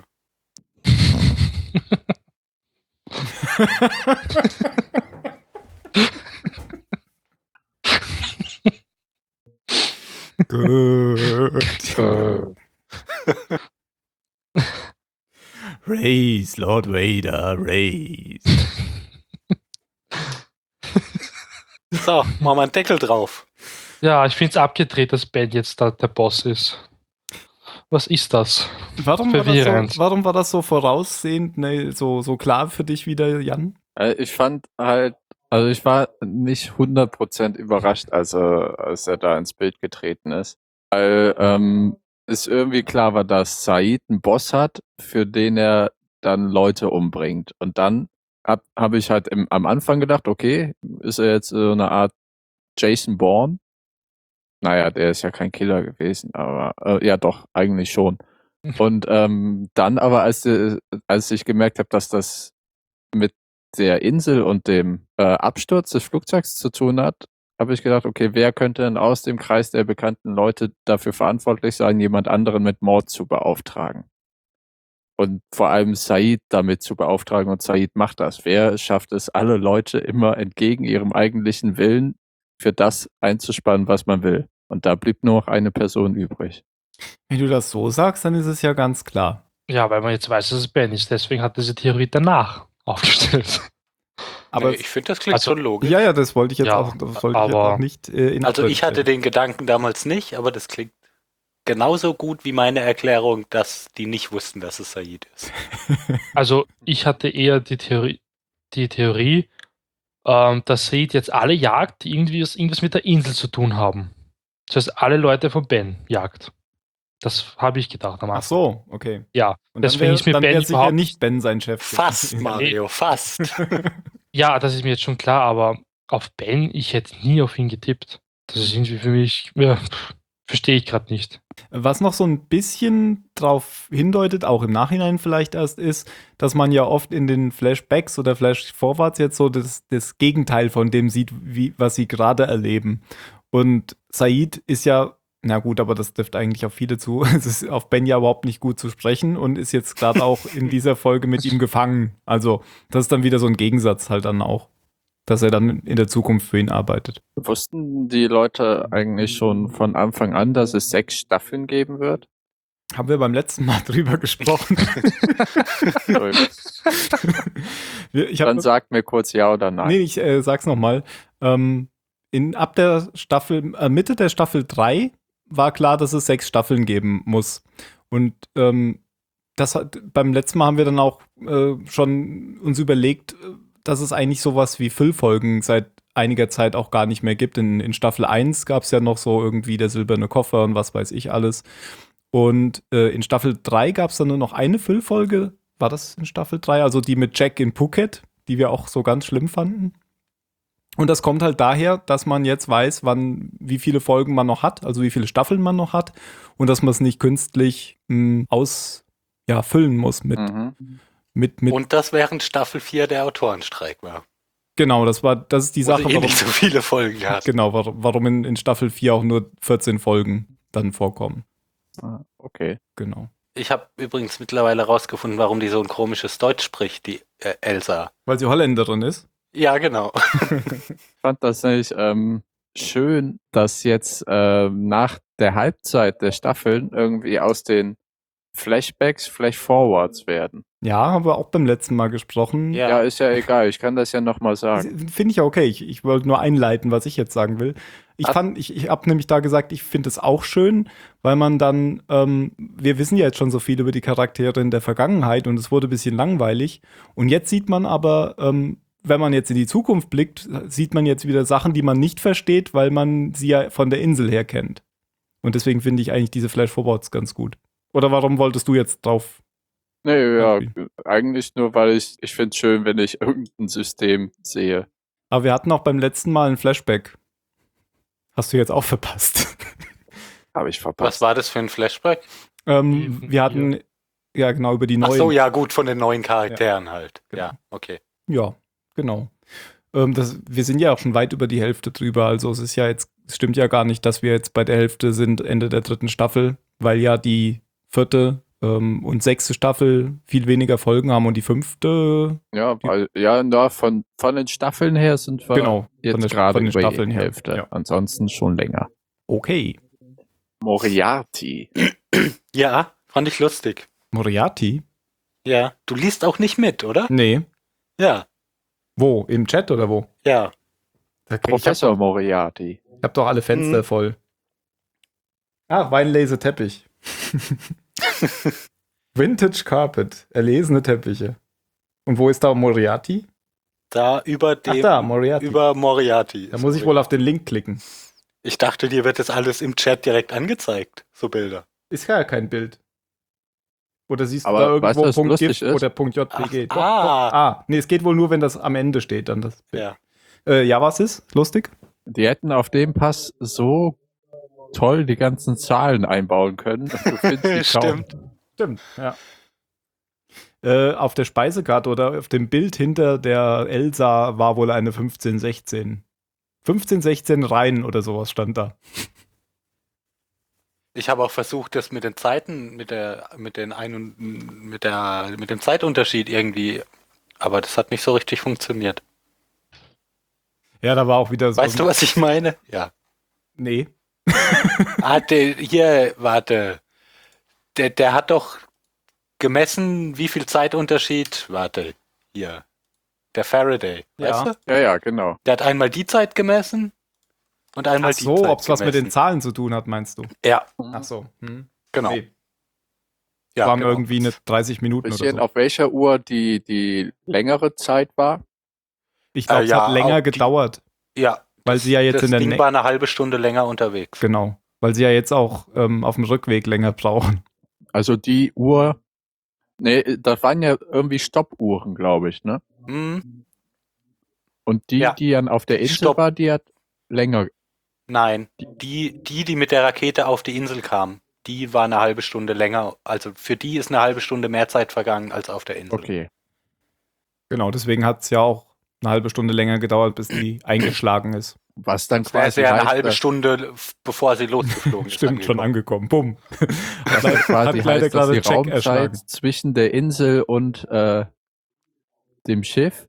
Gut. Race, Lord Vader, race. So, machen wir einen Deckel drauf. ja, ich finde es abgedreht, dass Ben jetzt da der Boss ist. Was ist das? Warum war, das Verwirrend. so, warum war das so voraussehend, ne, so, so klar für dich wieder, Jan? Äh, Ich fand halt, also ich war nicht hundert Prozent überrascht, als er, als er da ins Bild getreten ist. Weil ähm, es irgendwie klar war, dass Said einen Boss hat, für den er dann Leute umbringt. Und dann habe hab ich halt im, am Anfang gedacht, okay, ist er jetzt so eine Art Jason Bourne? Naja, der ist ja kein Killer gewesen, aber äh, ja doch, eigentlich schon. Und ähm, dann aber, als, äh, als ich gemerkt habe, dass das mit der Insel und dem äh, Absturz des Flugzeugs zu tun hat, habe ich gedacht, okay, wer könnte denn aus dem Kreis der bekannten Leute dafür verantwortlich sein, jemand anderen mit Mord zu beauftragen? Und vor allem Said damit zu beauftragen, und Said macht das. Wer schafft es, alle Leute immer entgegen ihrem eigentlichen Willen für das einzuspannen, was man will? Und da blieb nur noch eine Person übrig. Wenn du das so sagst, dann ist es ja ganz klar. Ja, weil man jetzt weiß, dass es Ben ist. Deswegen hat diese Theorie danach aufgestellt. Aber nee, ich finde, das klingt also- schon logisch. ja, ja, das wollte ich jetzt Ja, auch, das wollte ich jetzt aber- auch nicht äh, in Also Abrede ich hatte stellen. den Gedanken damals nicht, aber das klingt genauso gut wie meine Erklärung, dass die nicht wussten, dass es Said ist. Also ich hatte eher die Theorie, die Theorie ähm, dass Said jetzt alle jagt, die irgendwie was, irgendwas mit der Insel zu tun haben. Das heißt, alle Leute von Ben jagt. Das habe ich gedacht am Ach Anfang. so, okay. Ja, Und deswegen dann ist mir dann Ben wär sicher überhaupt nicht Ben sein Chef. Fast, Mario, fast. Ja, das ist mir jetzt schon klar, aber auf Ben, ich hätte nie auf ihn getippt. Das ist irgendwie für mich, ja, pff, verstehe ich gerade nicht. Was noch so ein bisschen drauf hindeutet, auch im Nachhinein vielleicht erst, ist, dass man ja oft in den Flashbacks oder Flashforwards jetzt so das, das Gegenteil von dem sieht, wie, was sie gerade erleben. Und Said ist ja, na gut, aber das trifft eigentlich auf viele zu, es ist auf Ben ja überhaupt nicht gut zu sprechen und ist jetzt gerade auch in dieser Folge mit ihm gefangen. Also das ist dann wieder so ein Gegensatz halt dann auch, dass er dann in der Zukunft für ihn arbeitet. Wussten die Leute eigentlich schon von Anfang an, dass es sechs Staffeln geben wird? Haben wir beim letzten Mal drüber gesprochen. Wir- ich hab, Dann sagt mir kurz ja oder nein. nee, ich äh, sag's nochmal. Ähm, in, ab der Staffel, äh, Mitte der Staffel drei war klar, dass es sechs Staffeln geben muss. Und ähm, das hat, beim letzten Mal haben wir dann auch äh, schon uns überlegt, äh, dass es eigentlich sowas wie Füllfolgen seit einiger Zeit auch gar nicht mehr gibt. In, in Staffel eins gab es ja noch so irgendwie der silberne Koffer und was weiß ich alles. Und äh, in Staffel drei gab es dann nur noch eine Füllfolge. War das in Staffel drei? Also die mit Jack in Phuket, die wir auch so ganz schlimm fanden. Und das kommt halt daher, dass man jetzt weiß, wann, wie viele Folgen man noch hat, also wie viele Staffeln man noch hat und dass man es nicht künstlich mh, aus, ja, füllen muss mit, Mhm. mit, mit. Und das während Staffel vier der Autorenstreik war. Genau, das war, das ist die Wo Sache, sie eh warum, nicht so viele Folgen hat. genau, warum, warum in, in Staffel vier auch nur vierzehn Folgen dann vorkommen. Ah, okay. Genau. Ich habe übrigens mittlerweile rausgefunden, warum die so ein komisches Deutsch spricht, die äh, Elsa. Weil sie Holländerin ist. Ja, genau. Ich fand das nämlich ähm, schön, dass jetzt ähm, nach der Halbzeit der Staffeln irgendwie aus den Flashbacks Flashforwards werden. Ja, haben wir auch beim letzten Mal gesprochen. Ja. Ja, ist ja egal, ich kann das ja nochmal sagen. Finde ich ja okay. Ich, ich wollte nur einleiten, was ich jetzt sagen will. Ich Ab- fand, ich, ich habe nämlich da gesagt, ich finde es auch schön, weil man dann, ähm, wir wissen ja jetzt schon so viel über die Charaktere in der Vergangenheit und es wurde ein bisschen langweilig. Und jetzt sieht man aber, ähm, wenn man jetzt in die Zukunft blickt, sieht man jetzt wieder Sachen, die man nicht versteht, weil man sie ja von der Insel her kennt. Und deswegen finde ich eigentlich diese Flash-Forwards ganz gut. Oder warum wolltest du jetzt drauf? Nee, ja, Beispiel. eigentlich nur, weil ich, ich finde es schön, wenn ich irgendein System sehe. Aber wir hatten auch beim letzten Mal ein Flashback. Hast du jetzt auch verpasst. Habe ich Was verpasst. war das für ein Flashback? ähm, Die- wir hatten, ja genau, über die Ach neuen. so, ja gut, von den neuen Charakteren halt. Genau. Ja, okay. Ja, genau. Ähm, das, wir sind ja auch schon weit über die Hälfte drüber. Also es ist ja jetzt, es stimmt ja gar nicht, dass wir jetzt bei der Hälfte sind, Ende der dritten Staffel, weil ja die vierte ähm, und sechste Staffel viel weniger Folgen haben und die fünfte, Ja, weil, ja, na, von, von den Staffeln her sind wir genau, von jetzt der- gerade von den über Staffeln die her. Hälfte. Ja. Ansonsten schon länger. Okay. Moriarty. Ja, fand ich lustig. Moriarty? Ja, du liest auch nicht mit, oder? Nee. Ja, Wo? Im Chat oder wo? ja. Ich Professor Moriarty. hab, hab doch alle Fenster Mhm. voll. Ah, Weinlese Teppich. Vintage Carpet. Erlesene Teppiche. Und wo ist da Moriarty? Da über Ach dem, da, Moriarty. über Moriarty. Da muss ich wohl auf den Link klicken. Ich dachte, dir wird das alles im Chat direkt angezeigt, so Bilder. Ist ja kein Bild. Oder siehst Aber du da irgendwo weißt du, was Punkt lustig GIF ist? oder Punkt J P G? Ach, Doch, ah. doch. ah, nee, es geht wohl nur, wenn das am Ende steht, dann das Bild. Ja. Äh, ja, was ist? Lustig? Die hätten auf dem Pass so toll die ganzen Zahlen einbauen können. Und du findest sie kaum. Stimmt. Stimmt, ja. Äh, auf der Speisekarte oder auf dem Bild hinter der Elsa war wohl eine fünfzehn sechzehn. fünfzehn sechzehn rein oder sowas stand da. Ich habe auch versucht, das mit den Zeiten, mit der, mit den ein und mit der, mit dem Zeitunterschied irgendwie, aber das hat nicht so richtig funktioniert. Ja, da war auch wieder so. Weißt du, was ich meine? Ja. Nee. Ah, der, hier, warte. Der, der hat doch gemessen, wie viel Zeitunterschied, warte, hier. Der Faraday, Ja. weißt du? Ja, ja, genau. Der hat einmal die Zeit gemessen und einmal Ach die so, Zeit ob es was mit den gemessen. Zahlen zu tun hat, meinst du? Ja, Ach so. Hm. genau. Nee. Ja, waren genau. irgendwie eine dreißig Minuten oder Bisschen so. auf welcher Uhr die, die längere Zeit war. Ich glaube, Äh, es ja, hat länger auch die- gedauert, Ja, weil sie ja jetzt das in der Ding Nä- war eine halbe Stunde länger unterwegs. Genau. Weil sie ja jetzt auch ähm, auf dem Rückweg länger brauchen. Also die Uhr. Nee, das waren ja irgendwie Stoppuhren, glaube ich, ne? Hm, Und die, Ja. die dann auf der Die Insel Stopp- war, die hat länger. nein, die, die, die mit der Rakete auf die Insel kam, die war eine halbe Stunde länger. Also für die ist eine halbe Stunde mehr Zeit vergangen als auf der Insel. Okay. Genau, deswegen hat es ja auch eine halbe Stunde länger gedauert, bis die eingeschlagen ist. Was dann Das wäre quasi ja eine heißt, halbe dass- Stunde, f- bevor sie losgeflogen ist. Stimmt, schon angekommen. angekommen. Bumm. das hat quasi leider heißt, dass die gerade Jack Raumzeit erschlagen. zwischen der Insel und äh, dem Schiff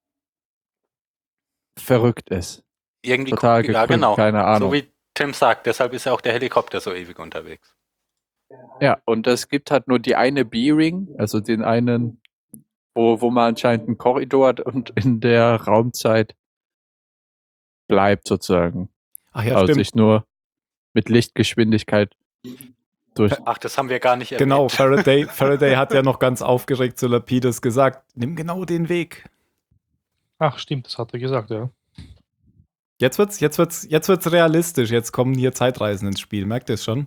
verrückt ist. Irgendwie Total ja, gekrümmt, genau. keine Ahnung. So wie Tim sagt, deshalb ist ja auch der Helikopter so ewig unterwegs. Ja, und es gibt halt nur die eine B-Ring, also den einen, wo, wo man anscheinend einen Korridor hat und in der Raumzeit bleibt sozusagen. Ach ja, also stimmt. sich nur mit Lichtgeschwindigkeit durch. Ach, das haben wir gar nicht erwähnt. Genau, Faraday, Faraday hat ja noch ganz aufgeregt zu Lapides gesagt, nimm genau den Weg. Ach, stimmt, das hat er gesagt, ja. Jetzt wird's, jetzt wird's, jetzt wird's realistisch. Jetzt kommen hier Zeitreisen ins Spiel. Merkt ihr es schon?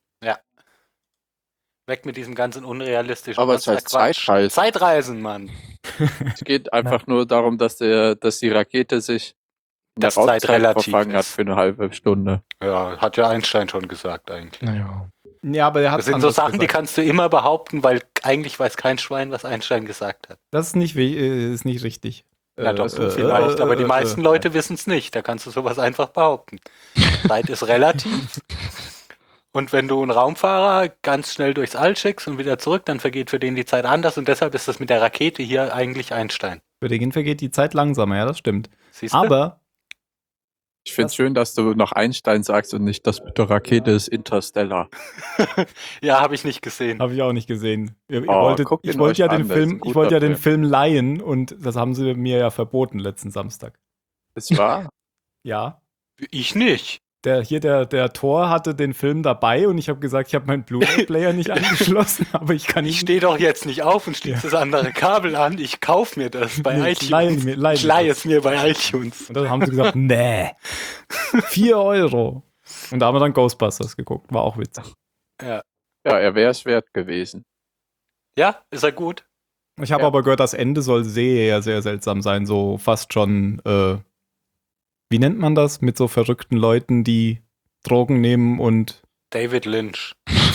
Weg mit diesem ganzen unrealistischen Aber es was heißt für Quatsch. Zeitreisen. Zeitreisen, Mann. Es geht einfach nur darum, dass der, dass die Rakete sich eine dass Zeit Raumzeit relativ verfangen hat ist. für eine halbe Stunde. Ja, hat ja Einstein schon gesagt eigentlich. Naja. Ja, aber er hat Das sind so anders Sachen, die gesagt. kannst du immer behaupten, weil eigentlich weiß kein Schwein, was Einstein gesagt hat. Das ist nicht, we- äh, ist nicht richtig. Na Äh, doch, du äh, vielleicht, äh, aber die äh, meisten äh, Leute wissen es nicht. Da kannst du sowas einfach behaupten. Zeit ist relativ. Und wenn du einen Raumfahrer ganz schnell durchs All schickst und wieder zurück, dann vergeht für den die Zeit anders und deshalb ist das mit der Rakete hier eigentlich Einstein. Für den vergeht die Zeit langsamer, ja, das stimmt. Siehst du? Aber Ich finde es Das- schön, dass du noch Einstein sagst und nicht, das mit der Rakete ist Interstellar. Ja, habe ich nicht gesehen. habe ich auch nicht gesehen. Ihr, ihr Oh, wolltet, guckt ich ihn wollte ja euch den an, das ist Film, ein ich guter wollte ja den Film. Film leihen und das haben sie mir ja verboten letzten Samstag. Es war? Ja. Ich nicht. Der, hier der, der Thor hatte den Film dabei und ich habe gesagt, ich habe meinen Blu-ray-Player nicht angeschlossen, aber ich kann ihn Ich stehe doch jetzt nicht auf und schließe das andere Kabel an. Ich kaufe mir das bei Nee, iTunes. leihen mir- leihen ich mir leihe das. es mir bei iTunes. Und dann haben sie gesagt, nee, vier Euro. Und da haben wir dann Ghostbusters geguckt, war auch witzig. Ja, Ja, er wäre es wert gewesen. ja, ist er gut. Ich habe Ja. aber gehört, das Ende soll sehr, sehr seltsam sein, so fast schon, äh, wie nennt man das, mit so verrückten Leuten, die Drogen nehmen und, David Lynch.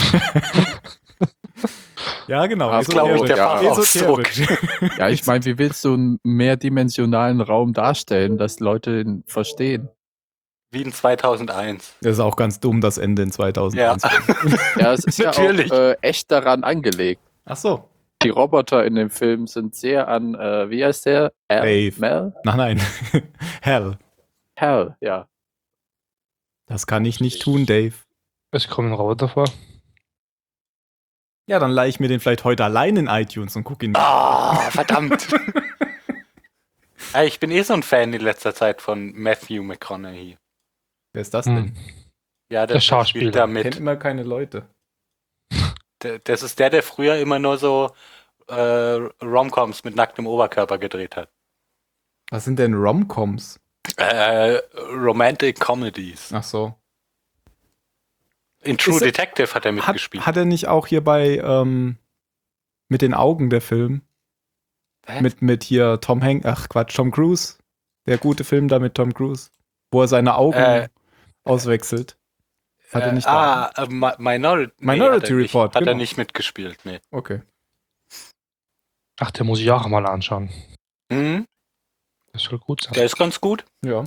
ja genau, Ah, Das ist, glaube ich, der Ja, Fachausdruck. esoterisch. Ja, ich meine, wie willst du einen mehrdimensionalen Raum darstellen, dass Leute ihn verstehen? Wie in zweitausendeins. Das ist auch ganz dumm, das Ende in zweitausendeins. Ja, es ist ja Natürlich. auch äh, echt daran angelegt. Ach so. Die Roboter in dem Film sind sehr an, äh, wie heißt der? Al? Dave. Mel? Nein, nein. Hell. Hal, ja. Das kann ich nicht tun, Dave. Es kommen Roboter vor. Ja, dann leihe ich mir den vielleicht heute allein in iTunes und gucke ihn. Ah, verdammt. Ja, ich bin eh so ein Fan in letzter Zeit von Matthew McConaughey. Wer ist das Hm. denn? Ja, Der der, Schauspieler. spielt da Ich kenne mit. immer keine Leute. Der- Das ist der, der früher immer nur so äh, Romcoms mit nacktem Oberkörper gedreht hat. Was sind denn Romcoms? Äh, Romantic Comedies. Ach so. In True Ist er- Detective hat er Hat, mitgespielt. hat er nicht auch hier bei ähm, mit den Augen der Film? Hä? Mit, mit hier Tom Hanks, ach Quatsch, Tom Cruise. Der gute Film da mit Tom Cruise. Wo er seine Augen Äh, auswechselt. Hat er äh, nicht ah, äh, Mi- Minority, Minority hat er nicht, Report, Hat genau. er nicht mitgespielt, nee. Okay. Ach, der muss ich auch mal anschauen. Mhm, Das soll gut sein. der ist ganz gut. Ja.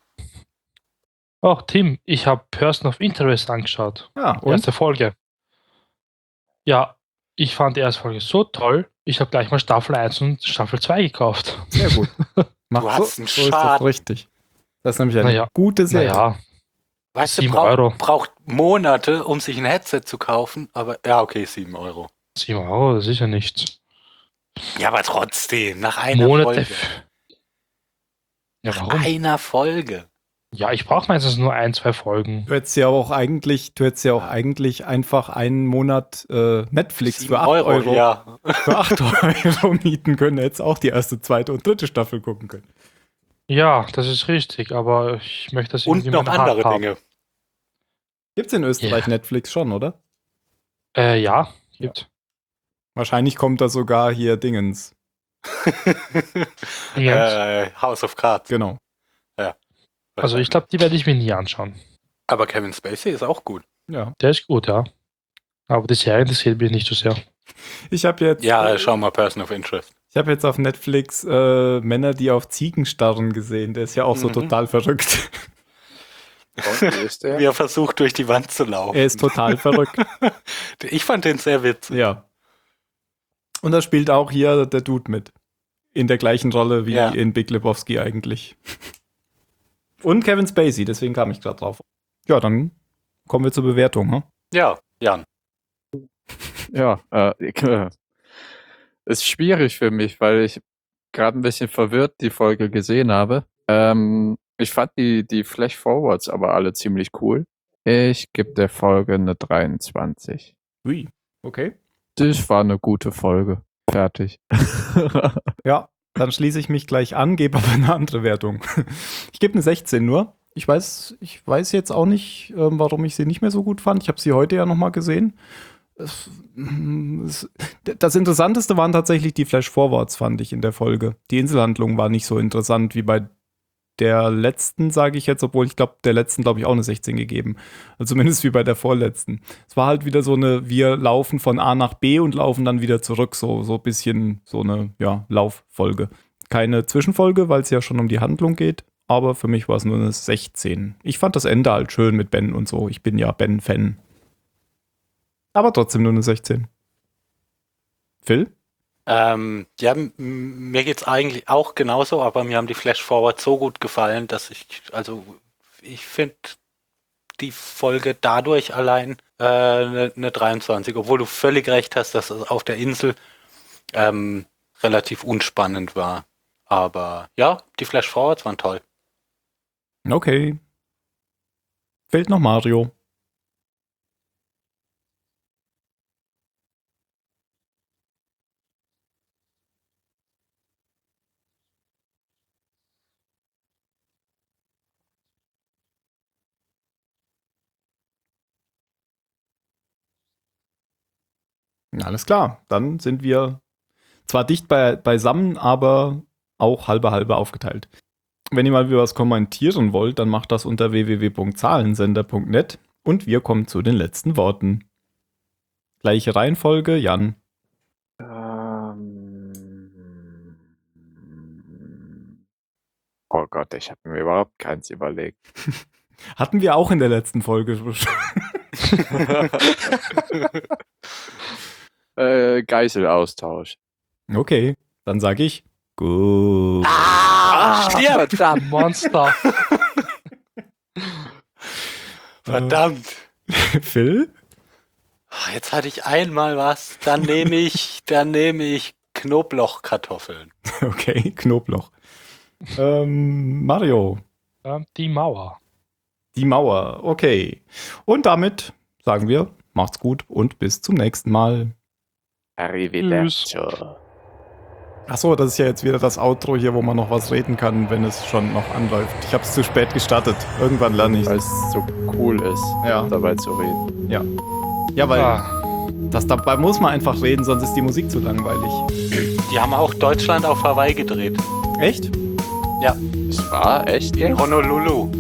Oh, Tim, ich habe Person of Interest angeschaut. Ja, Die und? erste Folge. Ja, ich fand die erste Folge so toll. Ich habe gleich mal Staffel eins und Staffel zwei gekauft. Sehr gut. Mach Du so, hast einen so ist das Schaden. richtig. Das ist nämlich eine Naja. gute Serie. Naja, Weißt du, sieben braucht, Euro. braucht Monate, um sich ein Headset zu kaufen, aber ja, okay, sieben Euro. sieben Euro, das ist ja nichts. Ja, aber trotzdem, nach einer Monate. Folge. f- Ja, Nach warum? einer Folge. Ja, ich brauche meistens nur ein, zwei Folgen. Du hättest ja auch eigentlich, du hättest ja auch eigentlich einfach einen Monat äh, Netflix Sieben für acht Euro, ja. für acht Euro mieten können. Hättest auch die erste, zweite und dritte Staffel gucken können. Ja, das ist richtig, aber ich möchte das Und irgendwie noch in meiner Hand andere haben. Dinge. Gibt's in Österreich Ja. Netflix schon, oder? Äh, ja, gibt. Wahrscheinlich kommt da sogar hier Dingens. Ja. äh, House of Cards. Genau. Also ich glaube, die werde ich mir nie anschauen. Aber Kevin Spacey ist auch gut. Ja. Der ist gut, ja. Aber die Serie interessiert mich nicht so sehr. Ich habe jetzt, Ja, äh, schau mal Person of Interest. ich habe jetzt auf Netflix äh, Männer, die auf Ziegen starren gesehen. Der ist ja auch so Mhm. total verrückt. Und wie ist der? Wie er versucht, durch die Wand zu laufen. Er ist total verrückt. Ich fand den sehr witzig. Ja. Und da spielt auch hier der Dude mit. In der gleichen Rolle wie Ja. in Big Lebowski eigentlich. Und Kevin Spacey, deswegen kam ich gerade drauf. Ja, dann kommen wir zur Bewertung. Hm? Ja, Jan. Ja, äh, ich, äh, ist schwierig für mich, weil ich gerade ein bisschen verwirrt die Folge gesehen habe. Ähm, ich fand die, die Flash-Forwards aber alle ziemlich cool. Ich gebe der Folge eine dreiundzwanzig. Ui, okay. Das war eine gute Folge. Fertig. Ja, dann schließe ich mich gleich an, gebe aber eine andere Wertung. Ich gebe eine sechzehn nur. Ich weiß, ich weiß jetzt auch nicht, ähm, warum ich sie nicht mehr so gut fand. Ich habe sie heute ja nochmal gesehen. Es, mm, es, das Interessanteste waren tatsächlich die Flash-Forwards, fand ich in der Folge. Die Inselhandlung war nicht so interessant wie bei der letzten, sage ich jetzt, obwohl ich glaube, der letzten, glaube ich, auch eine sechzehn gegeben. Also zumindest wie bei der vorletzten. Es war halt wieder so eine, wir laufen von A nach B und laufen dann wieder zurück, so so ein bisschen so eine, ja, Lauffolge. Keine Zwischenfolge, weil es ja schon um die Handlung geht, aber für mich war es nur eine sechzehn. Ich fand das Ende halt schön mit Ben und so. Ich bin ja Ben-Fan. Aber trotzdem nur eine sechzehn. Phil? Ähm, ja, m- mir geht's eigentlich auch genauso, aber mir haben die Flash Forward so gut gefallen, dass ich, also ich finde die Folge dadurch allein eine äh, ne dreiundzwanzig, obwohl du völlig recht hast, dass es auf der Insel ähm, relativ unspannend war. Aber ja, die Flash Forwards waren toll. Okay. Fehlt noch Mario. Alles klar, dann sind wir zwar dicht bei, beisammen, aber auch halbe halbe aufgeteilt. Wenn ihr mal wieder was kommentieren wollt, dann macht das unter w w w punkt zahlensender punkt net und wir kommen zu den letzten Worten. Gleiche Reihenfolge, Jan. Ähm, oh Gott, ich habe mir überhaupt keins überlegt. Hatten wir auch in der letzten Folge. äh, Geiselaustausch. Okay, dann sage ich gut. Ah, stirb! verdammt. Monster. Verdammt! Phil? Ah, Jetzt hatte ich einmal was, dann nehme ich, dann nehme ich Knoblauchkartoffeln. Okay, Knoblauch. Ähm, Mario. Ähm, die Mauer. Die Mauer, okay. Und damit sagen wir, macht's gut und bis zum nächsten Mal. Arrivederci. Achso, das ist ja jetzt wieder das Outro hier, wo man noch was reden kann, wenn es schon noch anläuft. Ich habe es zu spät gestartet. Irgendwann lerne ich Weil es. es so cool ist, Ja, dabei zu reden. ja. Ja, weil Ah, das, dabei muss man einfach reden, sonst ist die Musik zu langweilig. Die haben auch Deutschland auf Hawaii gedreht. Echt? Es war echt In jetzt? Honolulu.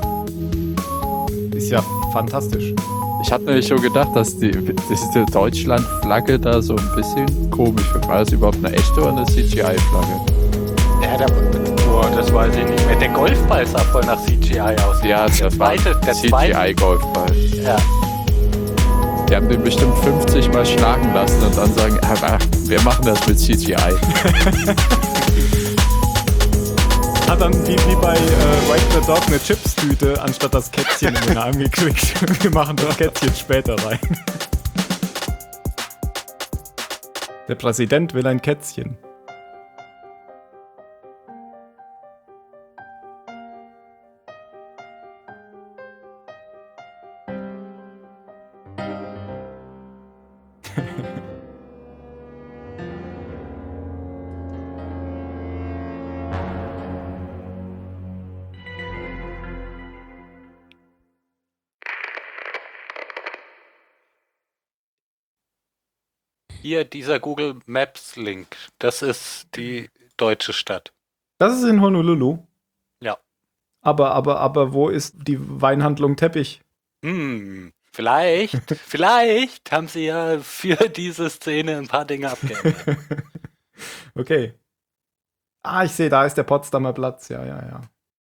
Ist ja fantastisch. Ich hatte nämlich schon gedacht, dass die, diese Deutschland-Flagge da so ein bisschen komisch wird. War das überhaupt eine echte oder eine C G I-Flagge? Ja, der, boah, das weiß ich nicht mehr. Der Golfball sah voll nach C G I aus. Ja, der das war zweite, der C G zweite. I-Golfball. Ja. Die haben den bestimmt fünfzig Mal schlagen lassen und dann sagen, ah, wir machen das mit C G I. Hat dann wie, wie bei äh, Wake the Dog eine Chips-Tüte anstatt das Kätzchen in den Arm gekriegt. Wir machen das Kätzchen später rein. Der Präsident will ein Kätzchen. Hier dieser Google Maps Link. Das ist die deutsche Stadt. Das ist in Honolulu. Ja. Aber, aber, aber wo ist die Weinhandlung Teppich? Hm, vielleicht, vielleicht haben sie ja für diese Szene ein paar Dinge abgeändert. Okay. Ah, ich sehe, da ist der Potsdamer Platz. Ja, ja, ja.